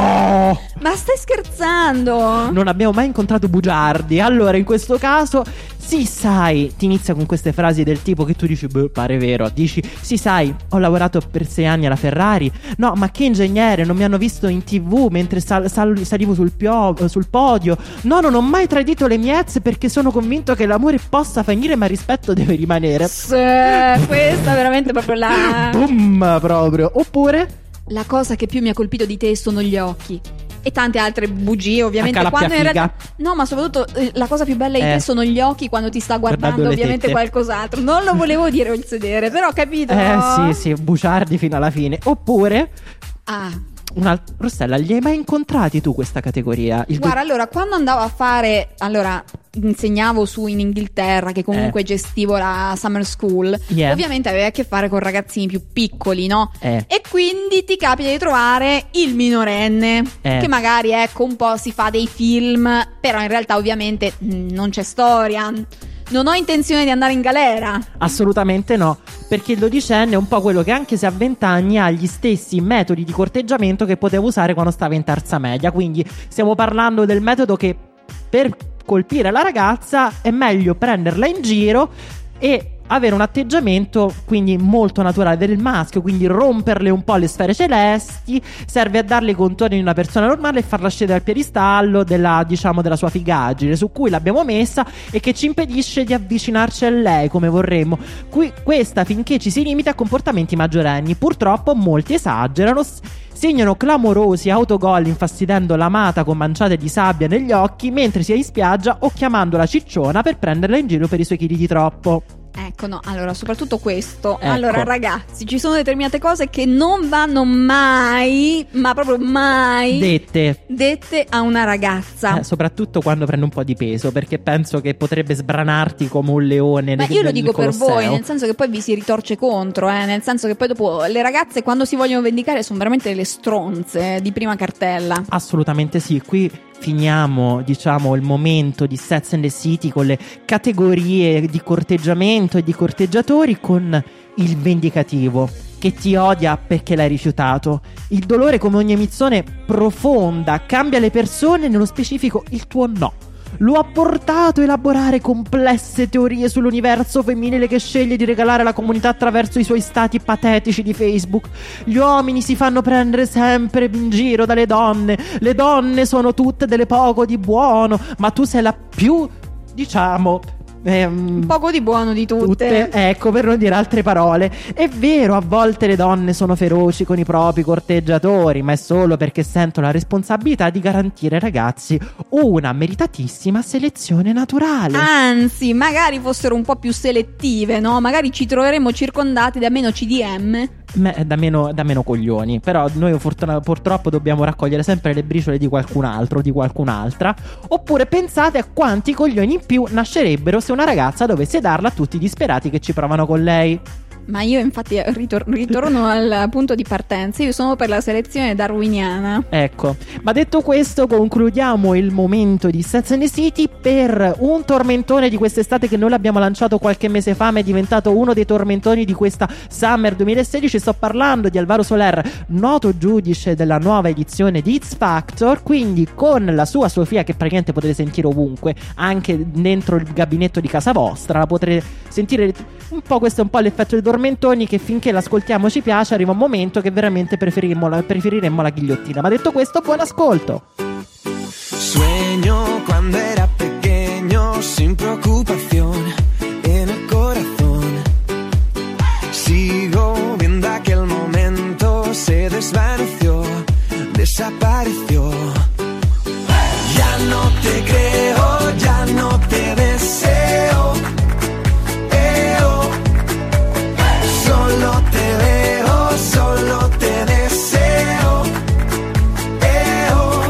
No! Ma stai scherzando? Non abbiamo mai incontrato bugiardi. Allora, in questo caso, sì, sai, ti inizia con queste frasi del tipo che tu dici, beh, pare vero. Dici, sì, sai, ho lavorato per sei anni alla Ferrari. No, ma che ingegnere, non mi hanno visto in tv mentre sal- sal- salivo sul, pio- sul podio. No, non ho mai tradito le mie ex perché sono convinto che l'amore possa finire, ma il rispetto deve rimanere. Sì, questa è veramente proprio la... Boom, proprio. Oppure... La cosa che più mi ha colpito di te sono gli occhi. E tante altre bugie, ovviamente. Accalappia Quando in figa. realtà... No, ma soprattutto eh, la cosa più bella di Eh. te sono gli occhi quando ti sta guardando, Guardando le ovviamente, tette. qualcos'altro. Non lo volevo dire o il sedere, però ho capito. Eh sì, sì, bugiardi fino alla fine. Oppure... Ah, Una... Rossella, li hai mai incontrati tu questa categoria? Il guarda, allora, quando andavo a fare... Allora, insegnavo su in Inghilterra, che comunque Eh. gestivo la summer school. Yeah. Ovviamente avevi a che fare con ragazzini più piccoli, no? Eh. E quindi ti capita di trovare il minorenne, Eh. che magari, ecco, un po' si fa dei film, però in realtà ovviamente mh, non c'è storia. Non ho intenzione di andare in galera. Assolutamente no, perché il dodicenne è un po' quello che anche se ha venti anni ha gli stessi metodi di corteggiamento che poteva usare quando stava in terza media. Quindi stiamo parlando del metodo che per colpire la ragazza è meglio prenderla in giro e avere un atteggiamento quindi molto naturale del maschio, quindi romperle un po' le sfere celesti, serve a darle i contorni di una persona normale e farla scendere al piedistallo della, diciamo, della sua figaggine su cui l'abbiamo messa e che ci impedisce di avvicinarci a lei come vorremmo. Qui, questa finché ci si limita a comportamenti maggiorenni. Purtroppo molti esagerano, segnano clamorosi autogol infastidendo l'amata con manciate di sabbia negli occhi mentre si è in spiaggia o chiamandola cicciona per prenderla in giro per i suoi chili di troppo. Ecco, no, allora, soprattutto questo. Ecco. Allora, ragazzi, ci sono determinate cose che non vanno mai, ma proprio mai, Dette dette a una ragazza. eh, soprattutto quando prende un po' di peso, perché penso che potrebbe sbranarti come un leone Ma nel- io lo nel dico per Colosseo. voi, nel senso che poi vi si ritorce contro, eh, nel senso che poi dopo le ragazze quando si vogliono vendicare sono veramente le stronze di prima cartella. Assolutamente sì, qui finiamo, diciamo, il momento di Sex and the City con le categorie di corteggiamento e di corteggiatori, con il vendicativo che ti odia perché l'hai rifiutato. Il dolore, come ogni emozione profonda, cambia le persone, nello specifico il tuo no. Lo ha portato a elaborare complesse teorie sull'universo femminile che sceglie di regalare alla comunità attraverso i suoi stati patetici di Facebook. Gli uomini si fanno prendere sempre in giro dalle donne. Le donne sono tutte delle poco di buono, ma tu sei la più, diciamo, Eh, un poco di buono di tutte. tutte. Ecco, per non dire altre parole. È vero, a volte le donne sono feroci con i propri corteggiatori, ma è solo perché sentono la responsabilità di garantire ai ragazzi una meritatissima selezione naturale. Anzi, magari fossero un po' più selettive, no? Magari ci troveremmo circondati da meno C D M. Me, da, meno, da meno coglioni. Però noi fortuna, purtroppo dobbiamo raccogliere sempre le briciole di qualcun altro, di qualcun'altra. Oppure pensate a quanti coglioni in più nascerebbero se una ragazza dovesse darla a tutti i disperati che ci provano con lei. Ma io infatti ritor- ritorno al punto di partenza. Io sono per la selezione darwiniana. Ecco, ma detto questo concludiamo il momento di Sex and the City per un tormentone di quest'estate che noi l'abbiamo lanciato qualche mese fa, ma è diventato uno dei tormentoni di questa Summer duemilasedici. Sto parlando di Alvaro Soler, noto giudice della nuova edizione di X Factor, quindi con la sua Sofia che praticamente potete sentire ovunque, anche dentro il gabinetto di casa vostra, la potrete sentire un po'. Questo è un po' l'effetto dei tormentoni, che finché l'ascoltiamo ci piace, arriva un momento che veramente preferiremmo la, preferiremmo la ghigliottina. Ma detto questo, buon ascolto. Sueño cuando era pequeño sin preocupación en el corazón. Sigo viendo aquel momento, se desvaneció, desapareció. Ya no te creo, ya no te deseo. Solo te veo, solo te deseo. Eh, oh.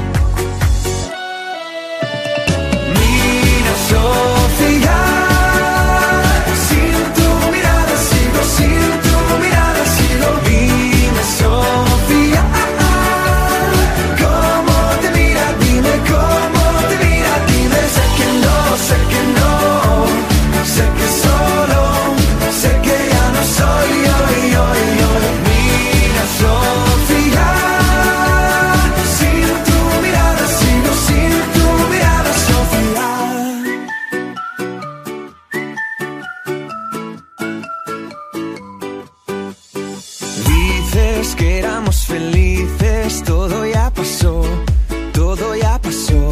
Mira, Sofía, sin tu mirada sigo, sin tu mirada sigo. Dime, Sofía, cómo te mira, dime cómo te mira, dime. Sé que no, sé que no, sé que solo, sé que ya no soy yo, yo, yo. Mira, Sofía, sin tu mirada sigo, sin tu mirada, Sofía. Dices que éramos felices, todo ya pasó, todo ya pasó.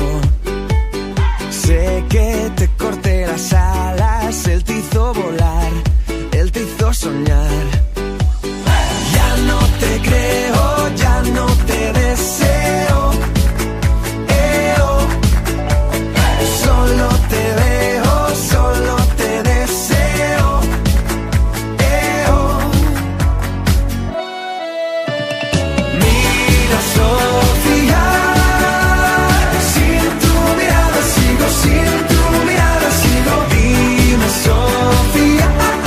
Sé que te corté las alas, él te hizo volar, él te hizo soñar. Ya no te creo, ya no te deseo. Eh, oh. Solo te veo, solo te deseo. Eh, oh. Mira, Sofía, sin tu mirada sigo, sin tu mirada sigo. Dime, Sofía,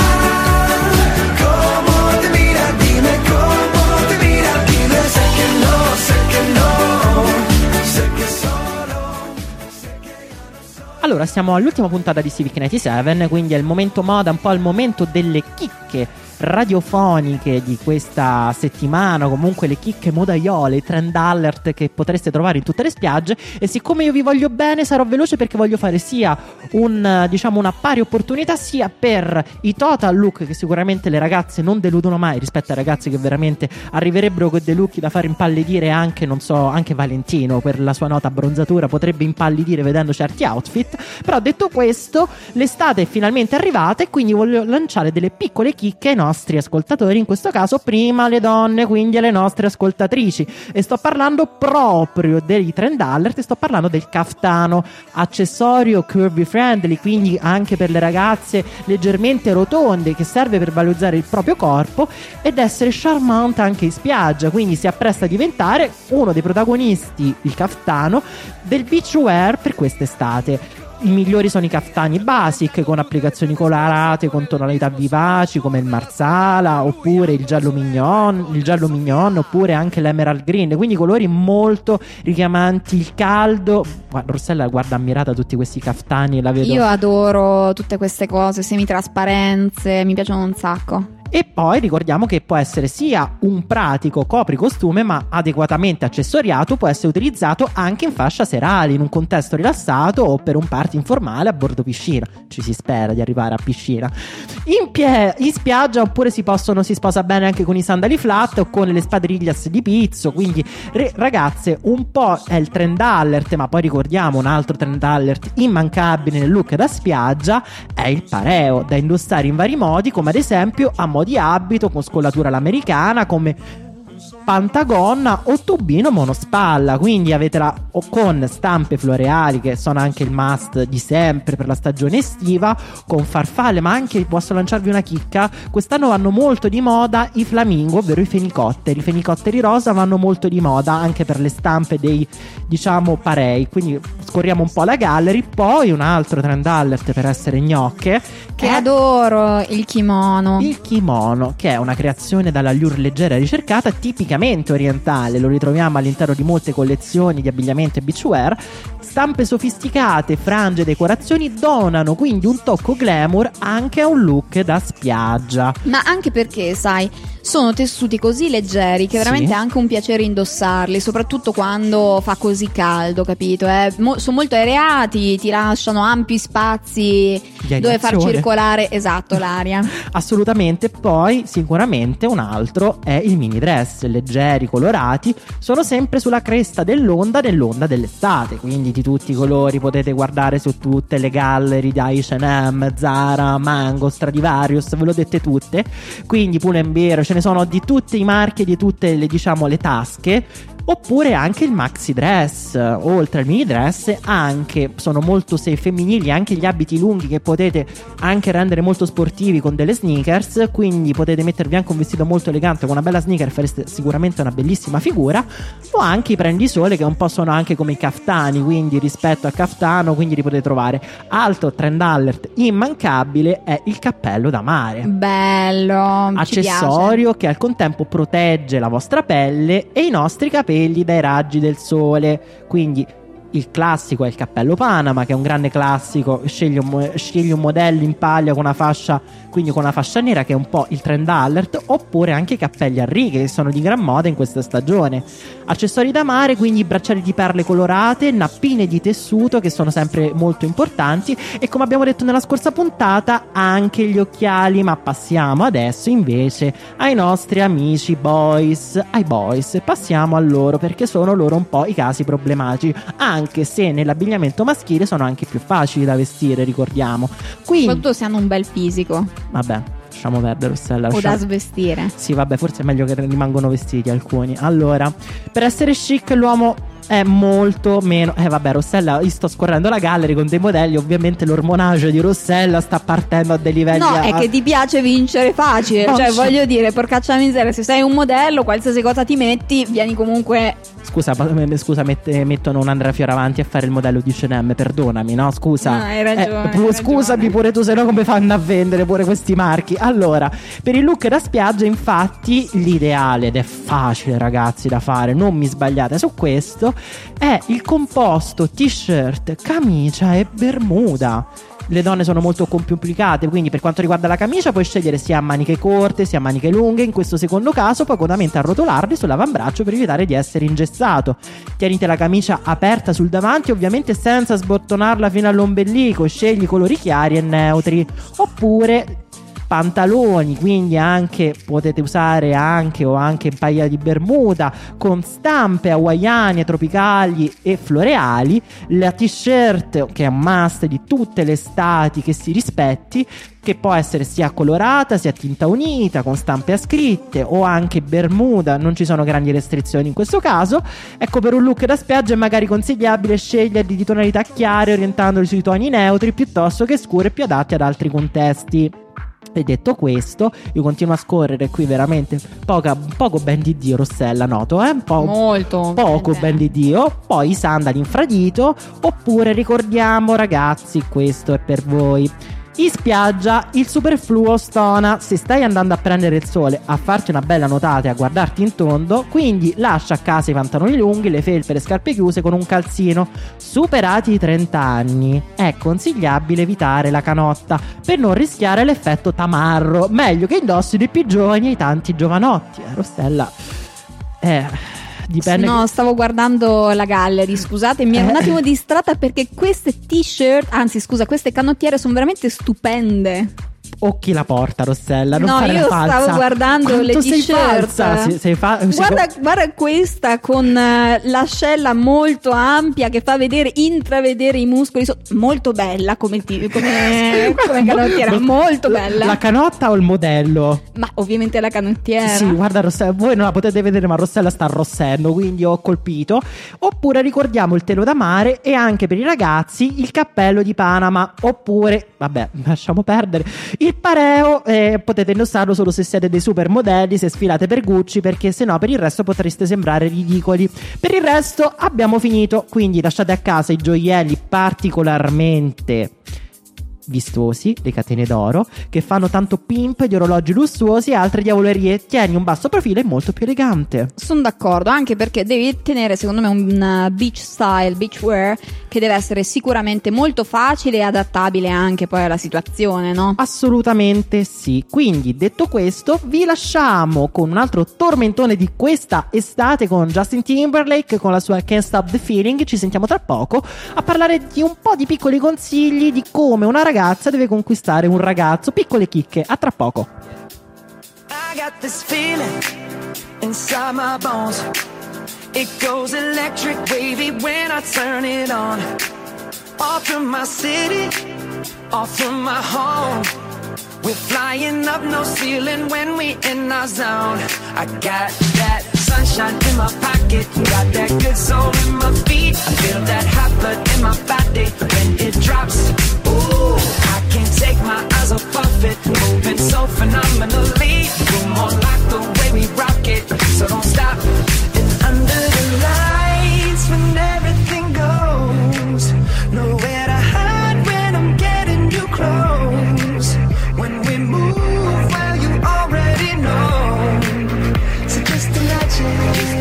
cómo te mira, dime cómo te mira, dime. Sé que no, sé que no, sé que solo, sé que ya no soy. Allora, siamo all'ultima puntata di Civic novantasette, quindi è il momento moda, un po' il momento delle chicche radiofoniche di questa settimana, comunque le chicche modaiole, i trend alert che potreste trovare in tutte le spiagge. E siccome io vi voglio bene, sarò veloce perché voglio fare sia un, diciamo, una pari opportunità sia per i total look, che sicuramente le ragazze non deludono mai rispetto ai ragazzi che veramente arriverebbero con dei look da fare impallidire anche, non so, anche Valentino per la sua nota abbronzatura potrebbe impallidire vedendo certi outfit. Però detto questo, l'estate è finalmente arrivata e quindi voglio lanciare delle piccole chicche ai nostri ascoltatori, in questo caso prima le donne, quindi alle nostre ascoltatrici, e sto parlando proprio dei trend alert, e sto parlando del caftano, accessorio curvy friendly, quindi anche per le ragazze leggermente rotonde, che serve per valorizzare il proprio corpo ed essere charmante anche in spiaggia, quindi si appresta a diventare uno dei protagonisti, il caftano, del beachwear per quest'estate. I migliori sono i caftani basic con applicazioni colorate con tonalità vivaci come il marsala oppure il giallo mignon, il giallo mignon oppure anche l'emerald green, quindi colori molto richiamanti il caldo. Guarda, Rossella guarda ammirata tutti questi caftani, la vedo. Io adoro tutte queste cose, semitrasparenze, mi piacciono un sacco. E poi ricordiamo che può essere sia un pratico copricostume, ma adeguatamente accessoriato, può essere utilizzato anche in fascia serale, in un contesto rilassato o per un party informale a bordo piscina. Ci si spera di arrivare a piscina. In, pie- in spiaggia oppure si possono si sposa bene anche con i sandali flat o con le spadriglias di pizzo. Quindi re- ragazze, un po' è il trend alert, ma poi ricordiamo un altro trend alert immancabile nel look da spiaggia è il pareo, da indossare in vari modi, come ad esempio a mo' di abito, con scollatura all'americana, come pantagonna o tubino monospalla. Quindi avete la o con stampe floreali, che sono anche il must di sempre per la stagione estiva, con farfalle, ma anche, posso lanciarvi una chicca, quest'anno vanno molto di moda i flamingo, ovvero i fenicotteri. I fenicotteri rosa vanno molto di moda anche per le stampe dei, diciamo, parei. Quindi scorriamo un po' la gallery. Poi un altro trend alert per essere gnocche, che adoro, il kimono. Il kimono, che è una creazione dall'allure leggera e ricercata, tipicamente orientale. Lo ritroviamo all'interno di molte collezioni di abbigliamento e beachwear. Stampe sofisticate, frange e decorazioni donano quindi un tocco glamour anche a un look da spiaggia. Ma anche perché, sai, sono tessuti così leggeri che veramente Sì. è anche un piacere indossarli, soprattutto quando fa così caldo, capito? Eh? Mo- sono molto areati, ti lasciano ampi spazi Di dove far aerazione. circolare, esatto, l'aria. Assolutamente. Poi sicuramente un altro è il mini dress, leggeri, colorati, sono sempre sulla cresta dell'onda, nell'onda dell'estate, quindi di tutti i colori. Potete guardare su tutte le gallery da H and M, Zara, Mango, Stradivarius, ve lo dette tutte, quindi Pull&Bear, ce ne sono di tutti i marchi e di tutte le, diciamo, le tasche. Oppure anche il maxi dress, oltre al mini dress anche sono molto se femminili anche gli abiti lunghi, che potete anche rendere molto sportivi con delle sneakers. Quindi potete mettervi anche un vestito molto elegante con una bella sneaker, fareste sicuramente una bellissima figura. O anche i prendisole, che un po' sono anche come i caftani, quindi rispetto al caftano, quindi li potete trovare. Altro trend alert immancabile è il cappello da mare, Bello, ci accessorio che al contempo protegge la vostra pelle e i nostri capelli dai raggi del sole. Quindi il classico è il cappello Panama, che è un grande classico. Scegli un, mo- scegli un modello in paglia con una fascia, quindi con una fascia nera, che è un po' il trend alert. Oppure anche i cappelli a righe, che sono di gran moda in questa stagione. Accessori da mare, quindi bracciali di perle colorate, nappine di tessuto, che sono sempre molto importanti. E come abbiamo detto nella scorsa puntata, anche gli occhiali. Ma passiamo adesso invece ai nostri amici boys, ai boys, passiamo a loro, perché sono loro un po' i casi problematici, anche se nell'abbigliamento maschile sono anche più facili da vestire, ricordiamo. Quindi, Soprattutto se hanno un bel fisico vabbè, lasciamo perdere, Rossella, o lasciamo... da svestire. Sì, vabbè, forse è meglio che rimangono vestiti alcuni. Allora, per essere chic l'uomo è molto meno... Eh vabbè, Rossella, io sto scorrendo la gallery con dei modelli. Ovviamente l'ormonage di Rossella sta partendo a dei livelli... No, a... è che ti piace vincere facile. No, Cioè, sì. voglio dire, porcaccia miseria, se sei un modello, qualsiasi cosa ti metti, vieni comunque... Scusa, pa- scusa mette- mettono un Andrea Fioravanti a fare il modello di H and M, perdonami, no? Scusa. No, hai ragione, pu- hai scusami ragione. pure tu, se no come fanno a vendere pure questi marchi? Allora, per il look da spiaggia, infatti, l'ideale, ed è facile ragazzi da fare, non mi sbagliate su questo, è il composto t-shirt, camicia e bermuda. Le donne sono molto complicate, quindi per quanto riguarda la camicia puoi scegliere sia a maniche corte sia a maniche lunghe. In questo secondo caso puoi comodamente arrotolarli sull'avambraccio per evitare di essere ingessato. Tieniti la camicia aperta sul davanti, ovviamente senza sbottonarla fino all'ombelico. Scegli colori chiari e neutri. Oppure pantaloni, quindi anche potete usare anche o anche in paglia di bermuda con stampe hawaiane, tropicali e floreali. La t-shirt, che è un must di tutte le estati che si rispetti, che può essere sia colorata sia tinta unita con stampe a scritte, o anche bermuda, non ci sono grandi restrizioni in questo caso. Ecco, per un look da spiaggia è magari consigliabile sceglierli di tonalità chiare, orientandoli sui toni neutri piuttosto che scure, più adatti ad altri contesti. E detto questo, io continuo a scorrere qui veramente poca, poco ben di Dio, Rossella, noto, eh? Po- Molto poco bene. ben di Dio. Poi i sandali infradito. Oppure ricordiamo, ragazzi, questo è per voi, In spiaggia il superfluo stona. Se stai andando a prendere il sole, a farti una bella nuotata e a guardarti in tondo, quindi lascia a casa i pantaloni lunghi, le felpe e le scarpe chiuse con un calzino. Superati i trenta anni è consigliabile evitare la canotta per non rischiare l'effetto tamarro. Meglio che indossino i più giovani e i tanti giovanotti. Eh, Rossella, eh... Dipende. No, stavo guardando la gallery, scusate, mi ero Eh. un attimo distratta perché queste t-shirt, anzi scusa, queste canottiere sono veramente stupende. O chi la porta, Rossella? Non No, fare io la falsa. stavo guardando Quanto le sei t-shirt. falsa? Si- sei fa- Guarda, guarda questa con eh, l'ascella molto ampia che fa vedere, intravedere i muscoli. so- molto bella come, ti- come, come canottiera, molto bella. La canotta o il modello? Ma ovviamente la canottiera. Sì, guarda Rossella, voi non la potete vedere ma Rossella sta arrossendo, quindi ho colpito. Oppure ricordiamo il telo da mare e anche per i ragazzi il cappello di Panama. Oppure, vabbè, lasciamo perdere, il pareo, eh, potete indossarlo solo se siete dei super modelli, se sfilate per Gucci, perché sennò per il resto potreste sembrare ridicoli. Per il resto abbiamo finito, quindi lasciate a casa i gioielli particolarmente vistosi, le catene d'oro che fanno tanto pimp, di orologi lussuosi e altre diavolerie. Tieni un basso profilo e molto più elegante. Sono d'accordo, anche perché devi tenere secondo me un uh, beach style, beach wear che deve essere sicuramente molto facile e adattabile anche poi alla situazione, no? Assolutamente sì. Quindi detto questo vi lasciamo con un altro tormentone di questa estate con Justin Timberlake con la sua Can't Stop the Feeling. Ci sentiamo tra poco a parlare di un po' di piccoli consigli di come una ragazza deve conquistare un ragazzo. Piccole chicche, a tra poco. I got this feeling inside my bones. It goes electric wavy when I turn it on. Off from my city, off from my home. We're flying up no ceiling when we in our zone. I got that sunshine in my pocket, got that good soul in my feet. I feel that hot blood in my body when it drops. Ooh, I can't take my eyes off of it, moving so phenomenally. You're more like the way we rock it, so don't stop. And under the lights when everything goes, nowhere to hide when I'm getting you close. When we move, well you already know. So just imagine.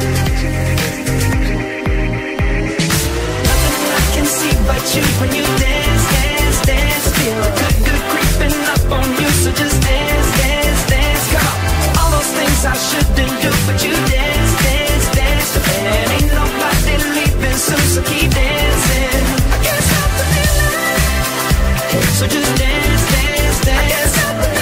Nothing I can see but you when you dance, dance, dance. Feel good, good creeping up on you. So just dance, dance, dance. Come on. All those things I shouldn't do, but you dance, dance, dance. And ain't nobody leaving soon, so keep dancing. I can't stop the feeling. So just dance, dance, dance. I can't stop the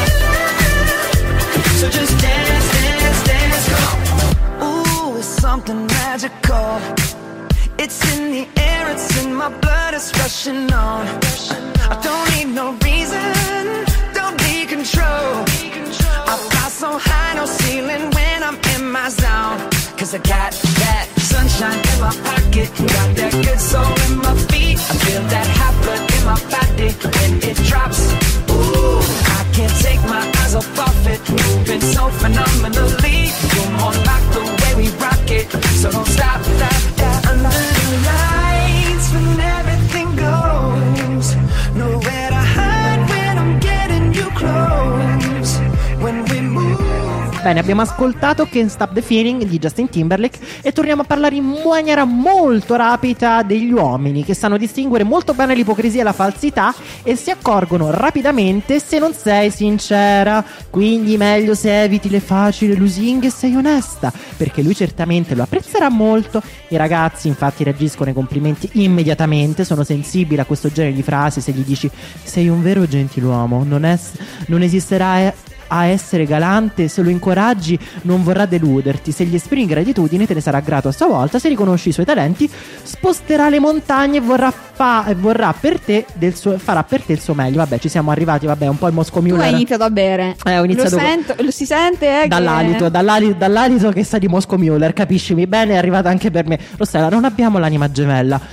feeling. So just dance, dance, dance. Come on. Ooh, it's something magical. It's in the air, it's in my blood, it's rushing on. I don't need no reason, don't need control. I fly so high, no ceiling when I'm in my zone. Cause I got that sunshine in my pocket, got that good soul in my feet. I feel that hot blood in my body when it drops. Ooh, I can't take my eyes off of it, moving so phenomenally. You're more like the way we rock it, so don't stop, stop, stop. Under the lights when everything goes, nowhere to hide when I'm getting you close. When we move. Bene, abbiamo ascoltato Can't Stop the Feeling di Justin Timberlake e torniamo a parlare in maniera molto rapida degli uomini che sanno distinguere molto bene l'ipocrisia e la falsità e si accorgono rapidamente se non sei sincera. Quindi meglio se eviti le facili lusinghe e sei onesta, perché lui certamente lo apprezzerà molto. I ragazzi infatti reagiscono ai complimenti immediatamente, sono sensibili a questo genere di frasi. Se gli dici sei un vero gentiluomo, non, es- non esisterà eh, a essere galante, se lo incoraggi non vorrà deluderti, se gli esprimi gratitudine te ne sarà grato a sua volta, se riconosci i suoi talenti sposterà le montagne e vorrà, fa- e vorrà per te del suo- farà per te il suo meglio. Vabbè, ci siamo arrivati, vabbè, un po' il Moscow Tu Mule. hai iniziato a bere. Eh, ho iniziato lo, sento, lo si sente, eh, dall'alito, che... dall'alito, dall'alito che sa di Moscow Muller, capiscimi bene, è arrivata anche per me. Rossella, non abbiamo l'anima gemella.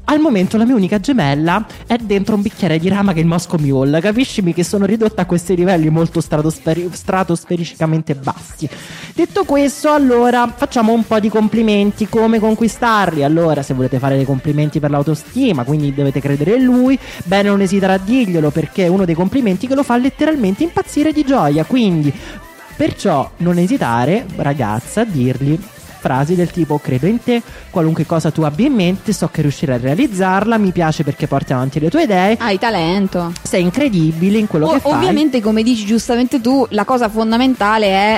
Al momento la mia unica gemella è dentro un bicchiere di rama che è il Moscow Mule. Capiscimi che sono ridotta a questi livelli molto stratosferi- stratosfericamente bassi. Detto questo, allora facciamo un po' di complimenti. Come conquistarli? Allora, se volete fare dei complimenti per l'autostima, quindi dovete credere in lui, bene, non esitare a dirglielo, perché è uno dei complimenti che lo fa letteralmente impazzire di gioia. Quindi, perciò non esitare, ragazza, a dirgli frasi del tipo: credo in te, qualunque cosa tu abbia in mente so che riuscirai a realizzarla, mi piace perché porti avanti le tue idee, hai talento, sei incredibile in quello o- che fai. Ovviamente, come dici giustamente tu, la cosa fondamentale è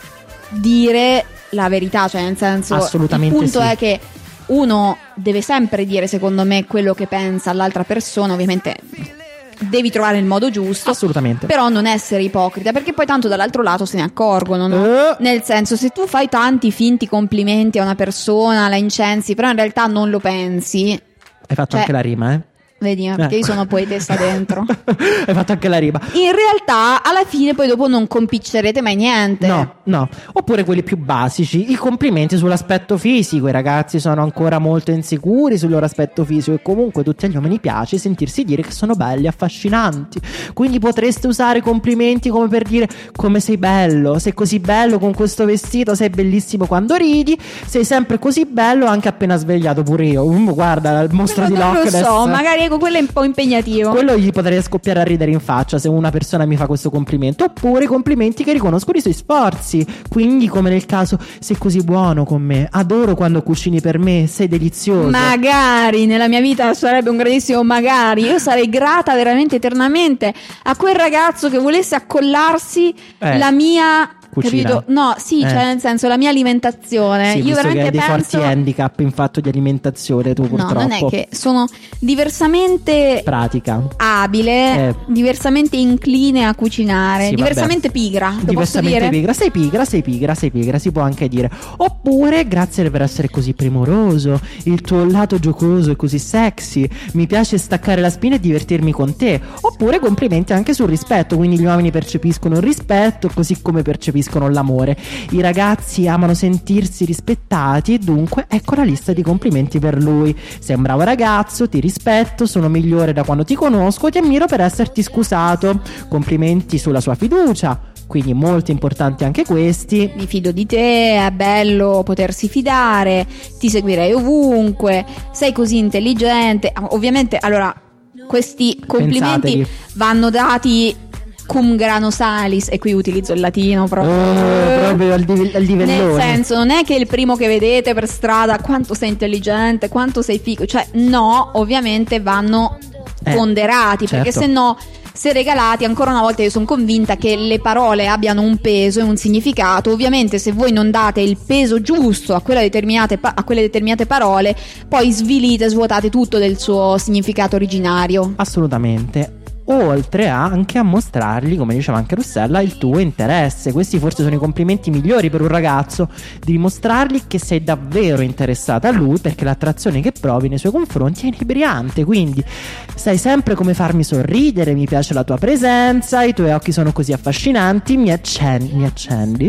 dire la verità, cioè nel senso, assolutamente il punto sì. è che uno deve sempre dire, secondo me, quello che pensa all'altra persona. Ovviamente devi trovare il modo giusto, assolutamente, però non essere ipocrita, perché poi tanto dall'altro lato se ne accorgono, no? Uh. Nel senso, se tu fai tanti finti complimenti a una persona, la incensi, però in realtà non lo pensi. Hai fatto cioè, anche la rima, eh? Vedi, Eh. perché io sono poetessa dentro. Hai fatto anche la rima. In realtà, alla fine, poi dopo non compiccerete mai niente. No, no. Oppure quelli più basici, i complimenti sull'aspetto fisico. I ragazzi sono ancora molto insicuri sul loro aspetto fisico e comunque tutti agli uomini piace sentirsi dire che sono belli, affascinanti. Quindi potreste usare complimenti come per dire: come sei bello, sei così bello con questo vestito, sei bellissimo quando ridi, sei sempre così bello anche appena svegliato pure io. Um, guarda, il mostro Quello di non Loch lo Ness. so, magari ecco, quello è un po' impegnativo. Quello gli potrei scoppiare a ridere in faccia se una persona mi fa questo complimento. Oppure complimenti che riconoscono i suoi sforzi. Quindi, come nel caso: sei così buono con me, adoro quando cucini per me, sei delizioso. Magari nella mia vita sarebbe un grandissimo magari. Io sarei grata veramente eternamente a quel ragazzo che volesse accollarsi Eh. la mia Cucina. capito? No, sì, Eh. cioè nel senso la mia alimentazione. Sì, Io visto che veramente hai dei penso forti handicap in fatto di alimentazione, tu no, purtroppo. non è che sono diversamente pratica. abile, Eh. diversamente incline a cucinare, Sì, diversamente pigra, lo posso Diversamente dire? pigra, sei pigra, sei pigra, sei pigra, si può anche dire. Oppure grazie per essere così primoroso, il tuo lato giocoso è così sexy, mi piace staccare la spina e divertirmi con te. Oppure complimenti anche sul rispetto, quindi gli uomini percepiscono il rispetto così come percepiscono l'amore. I ragazzi amano sentirsi rispettati e dunque ecco la lista di complimenti per lui: sei un bravo ragazzo, ti rispetto, sono migliore da quando ti conosco, ti ammiro per esserti scusato. Complimenti sulla sua fiducia, quindi molto importanti anche questi. Mi fido di te, è bello potersi fidare, ti seguirei ovunque, sei così intelligente. Ovviamente, allora, questi complimenti Pensateli. vanno dati cum grano salis, e qui utilizzo il latino proprio. Oh, proprio al, div- al livellone. Nel senso, non è che il primo che vedete per strada quanto sei intelligente, quanto sei figo, cioè no, ovviamente vanno Eh, ponderati, perché certo. se no, se regalati, ancora una volta io sono convinta che le parole abbiano un peso e un significato. Ovviamente se voi non date il peso giusto a quelle determinate, pa- a quelle determinate parole, poi svilite, svuotate tutto del suo significato originario. Assolutamente. Oltre a anche a mostrargli, come diceva anche Rossella, il tuo interesse. Questi forse sono i complimenti migliori per un ragazzo, di dimostrargli che sei davvero interessata a lui, perché l'attrazione che provi nei suoi confronti è inebriante. Quindi sai sempre come farmi sorridere, mi piace la tua presenza, i tuoi occhi sono così affascinanti, mi accendi, mi accendi.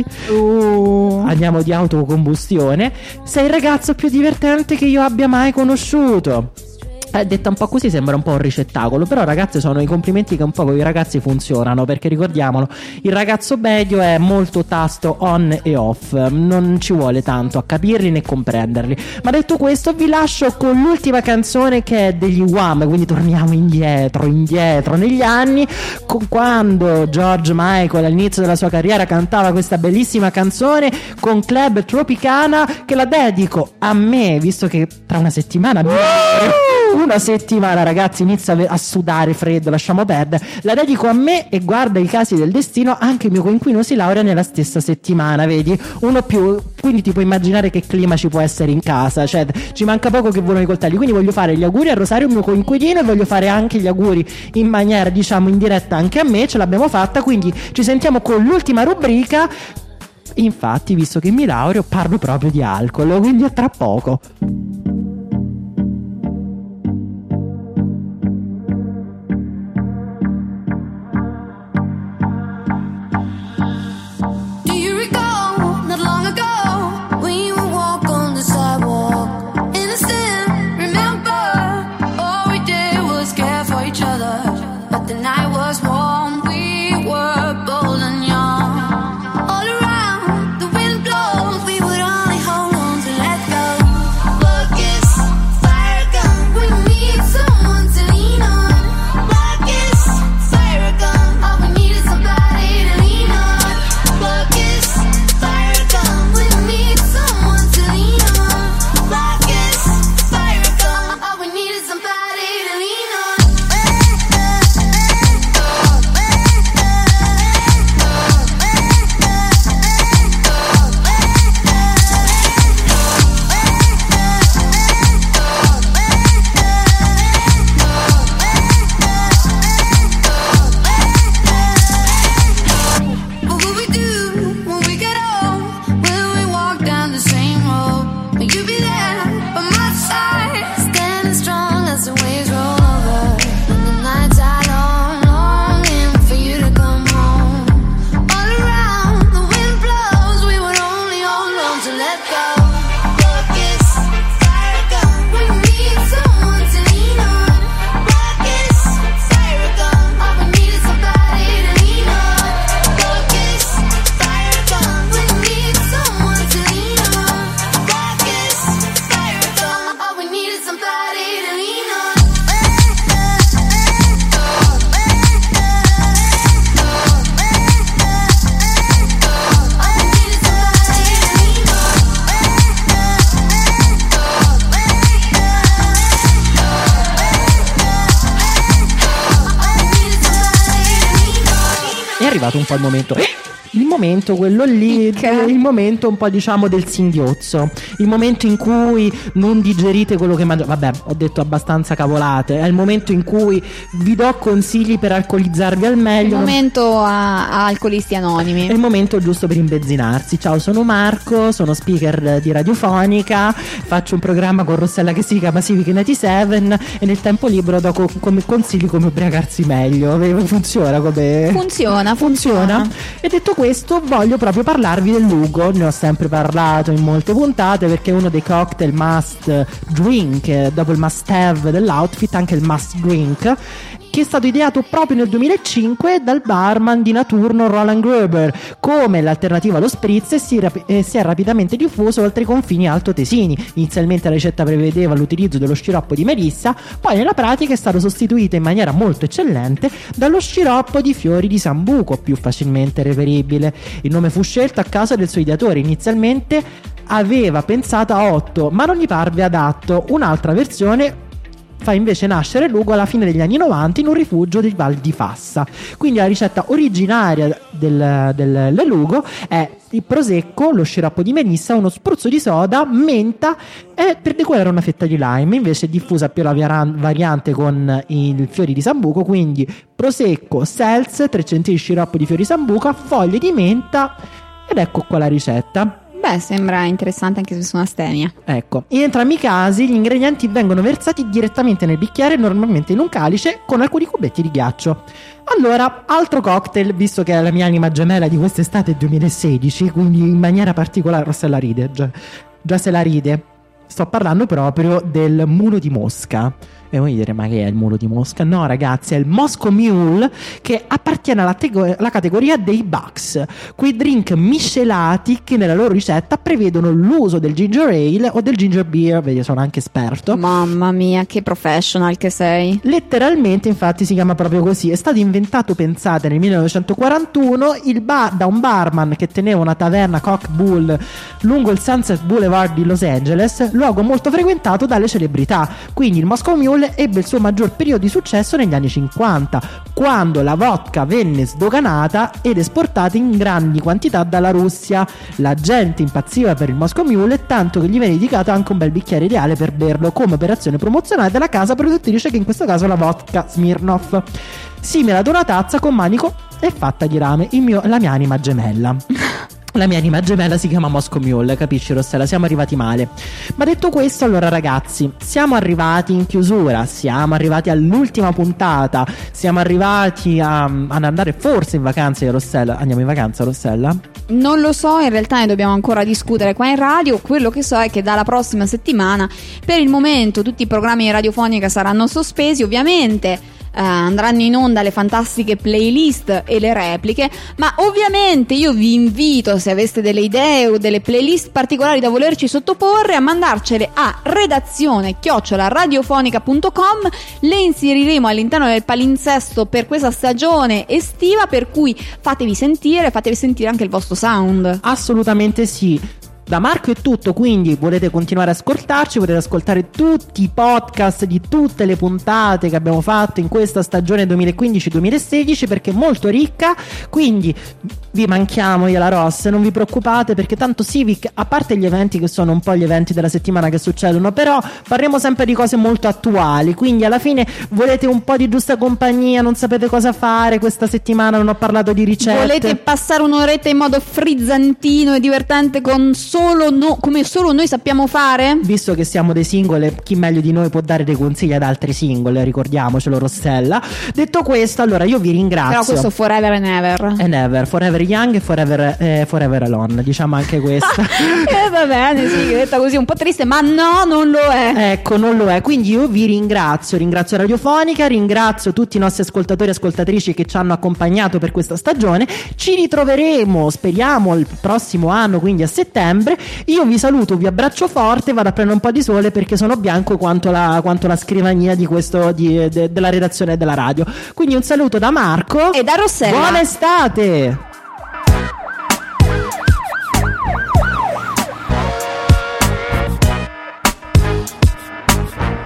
Uh. Andiamo di autocombustione. Sei il ragazzo più divertente che io abbia mai conosciuto. Eh, detta un po' così sembra un po' un ricettacolo, però ragazzi sono i complimenti che un po' con i ragazzi funzionano, perché ricordiamolo, il ragazzo medio è molto tasto on e off, non ci vuole tanto a capirli né comprenderli. Ma detto questo vi lascio con l'ultima canzone, che è degli Wham, quindi torniamo indietro, indietro negli anni, con quando George Michael all'inizio della sua carriera cantava questa bellissima canzone con Club Tropicana, che la dedico a me, visto che tra una settimana una settimana ragazzi inizia a, a sudare freddo, lasciamo perdere, la dedico a me e guarda i casi del destino, anche il mio coinquilino si laurea nella stessa settimana, vedi, uno più, quindi ti puoi immaginare che clima ci può essere in casa, cioè ci manca poco che volano i coltelli. Quindi voglio fare gli auguri a Rosario, mio coinquilino, e voglio fare anche gli auguri in maniera diciamo in diretta anche a me, ce l'abbiamo fatta, quindi ci sentiamo con l'ultima rubrica. Infatti, visto che mi laureo, parlo proprio di alcol, quindi a tra poco. When you walk on the sidewalk, innocent, remember arrivato un po' il momento il momento quello lì, il momento un po' diciamo del singhiozzo, il momento in cui non digerite quello che mangiate. Vabbè, ho detto abbastanza cavolate, è il momento in cui vi do consigli per alcolizzarvi al meglio, il momento a, a alcolisti anonimi, è il momento giusto per imbenzzinarsi. Ciao, sono Marco, sono speaker di radiofonica, faccio un programma con Rossella che si chiama Civic novantasette e nel tempo libero do co- come consigli come ubriacarsi meglio. Funziona come funziona, funziona funziona e detto questo voglio proprio parlarvi del Lugo. Ne ho sempre parlato in molte puntate perché è uno dei cocktail must drink, dopo il must have dell'outfit anche il must drink, che è stato ideato proprio nel duemilacinque dal barman di Naturno Roland Gruber come l'alternativa allo spritz e si, rap- e si è rapidamente diffuso oltre i confini altoatesini. Inizialmente la ricetta prevedeva l'utilizzo dello sciroppo di melissa, poi nella pratica è stato sostituito in maniera molto eccellente dallo sciroppo di fiori di sambuco, più facilmente reperibile. Il nome fu scelto a causa del suo ideatore. Inizialmente aveva pensato a otto, ma non gli parve adatto. Un'altra versione fa invece nascere Lugo alla fine degli anni novanta in un rifugio del Val di Fassa. Quindi la ricetta originaria del, del, del Lugo è il prosecco, lo sciroppo di melissa, uno spruzzo di soda, menta e per decorare una fetta di lime. Invece è diffusa più la viaran- variante con i fiori di sambuco, quindi prosecco, seltz, tre centilitri di sciroppo di fiori di sambuco, foglie di menta ed ecco qua la ricetta. Beh, sembra interessante anche se sono astemia. Ecco, in entrambi i casi gli ingredienti vengono versati direttamente nel bicchiere, normalmente in un calice con alcuni cubetti di ghiaccio. Allora, altro cocktail, visto che è la mia anima gemella di quest'estate duemilasedici, quindi in maniera particolare Rossella ride, già, già se la ride. Sto parlando proprio del mulo di Mosca. E voi dire, ma che è il mulo di Mosca? No ragazzi, è il Moscow Mule, che appartiene alla, tego- alla categoria dei Bucks, quei drink miscelati che nella loro ricetta prevedono l'uso del ginger ale o del ginger beer. Vedi, sono anche esperto. Mamma mia, che professional che sei. Letteralmente infatti si chiama proprio così. È stato inventato, pensate, nel millenovecentoquarantuno il bar- da un barman che teneva una taverna Cock Bull lungo il Sunset Boulevard di Los Angeles, luogo molto frequentato dalle celebrità. Quindi il Moscow Mule ebbe il suo maggior periodo di successo negli anni cinquanta, quando la vodka venne sdoganata ed esportata in grandi quantità dalla Russia. La gente impazziva per il Moscow Mule, tanto che gli venne dedicato anche un bel bicchiere ideale per berlo come operazione promozionale della casa produttrice, che in questo caso è la vodka Smirnoff, simile ad una tazza con manico e fatta di rame. Il mio, la mia anima gemella. La mia anima gemella si chiama Moscow Mule, capisci Rossella? Siamo arrivati male. Ma detto questo, allora ragazzi, siamo arrivati in chiusura, siamo arrivati all'ultima puntata, siamo arrivati a, ad andare forse in vacanza, Rossella. Andiamo in vacanza, Rossella? Non lo so, in realtà ne dobbiamo ancora discutere qua in radio. Quello che so è che dalla prossima settimana, per il momento, tutti i programmi di radiofonica saranno sospesi, ovviamente. Uh, andranno in onda le fantastiche playlist e le repliche, ma ovviamente io vi invito, se aveste delle idee o delle playlist particolari da volerci sottoporre, a mandarcele a redazione chiocciola radiofonica punto com. Le inseriremo all'interno del palinsesto per questa stagione estiva, per cui fatevi sentire, fatevi sentire anche il vostro sound. Assolutamente sì. Da Marco è tutto, quindi volete continuare ad ascoltarci, potete ascoltare tutti i podcast di tutte le puntate che abbiamo fatto in questa stagione duemilaquindici duemilasedici, perché è molto ricca. Quindi vi manchiamo io e la Ross, non vi preoccupate, perché tanto Civic, a parte gli eventi che sono un po' gli eventi della settimana che succedono, però parliamo sempre di cose molto attuali. Quindi alla fine volete un po' di giusta compagnia, non sapete cosa fare questa settimana, non ho parlato di ricette, volete passare un'oretta in modo frizzantino e divertente con solo no, come solo noi sappiamo fare? Visto che siamo dei single, chi meglio di noi può dare dei consigli ad altri single, ricordiamocelo Rossella. Detto questo, allora io vi ringrazio. Però questo forever and ever and ever, forever young e forever, eh, forever alone, diciamo anche questa. Eh va bene, sì, detta così un po' triste, ma no, non lo è. Ecco, non lo è. Quindi io vi ringrazio, ringrazio Radiofonica, ringrazio tutti i nostri ascoltatori e ascoltatrici che ci hanno accompagnato per questa stagione. Ci ritroveremo, speriamo, il prossimo anno, quindi a settembre. Io vi saluto, vi abbraccio forte, vado a prendere un po' di sole perché sono bianco quanto la, quanto la scrivania di questo di, de, della redazione della radio. Quindi un saluto da Marco e da Rossella. Buona estate.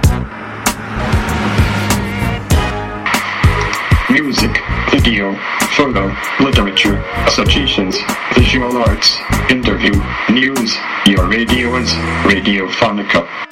Music video photo, literature, associations, visual arts, interview, news. Your radio is Radiophonica.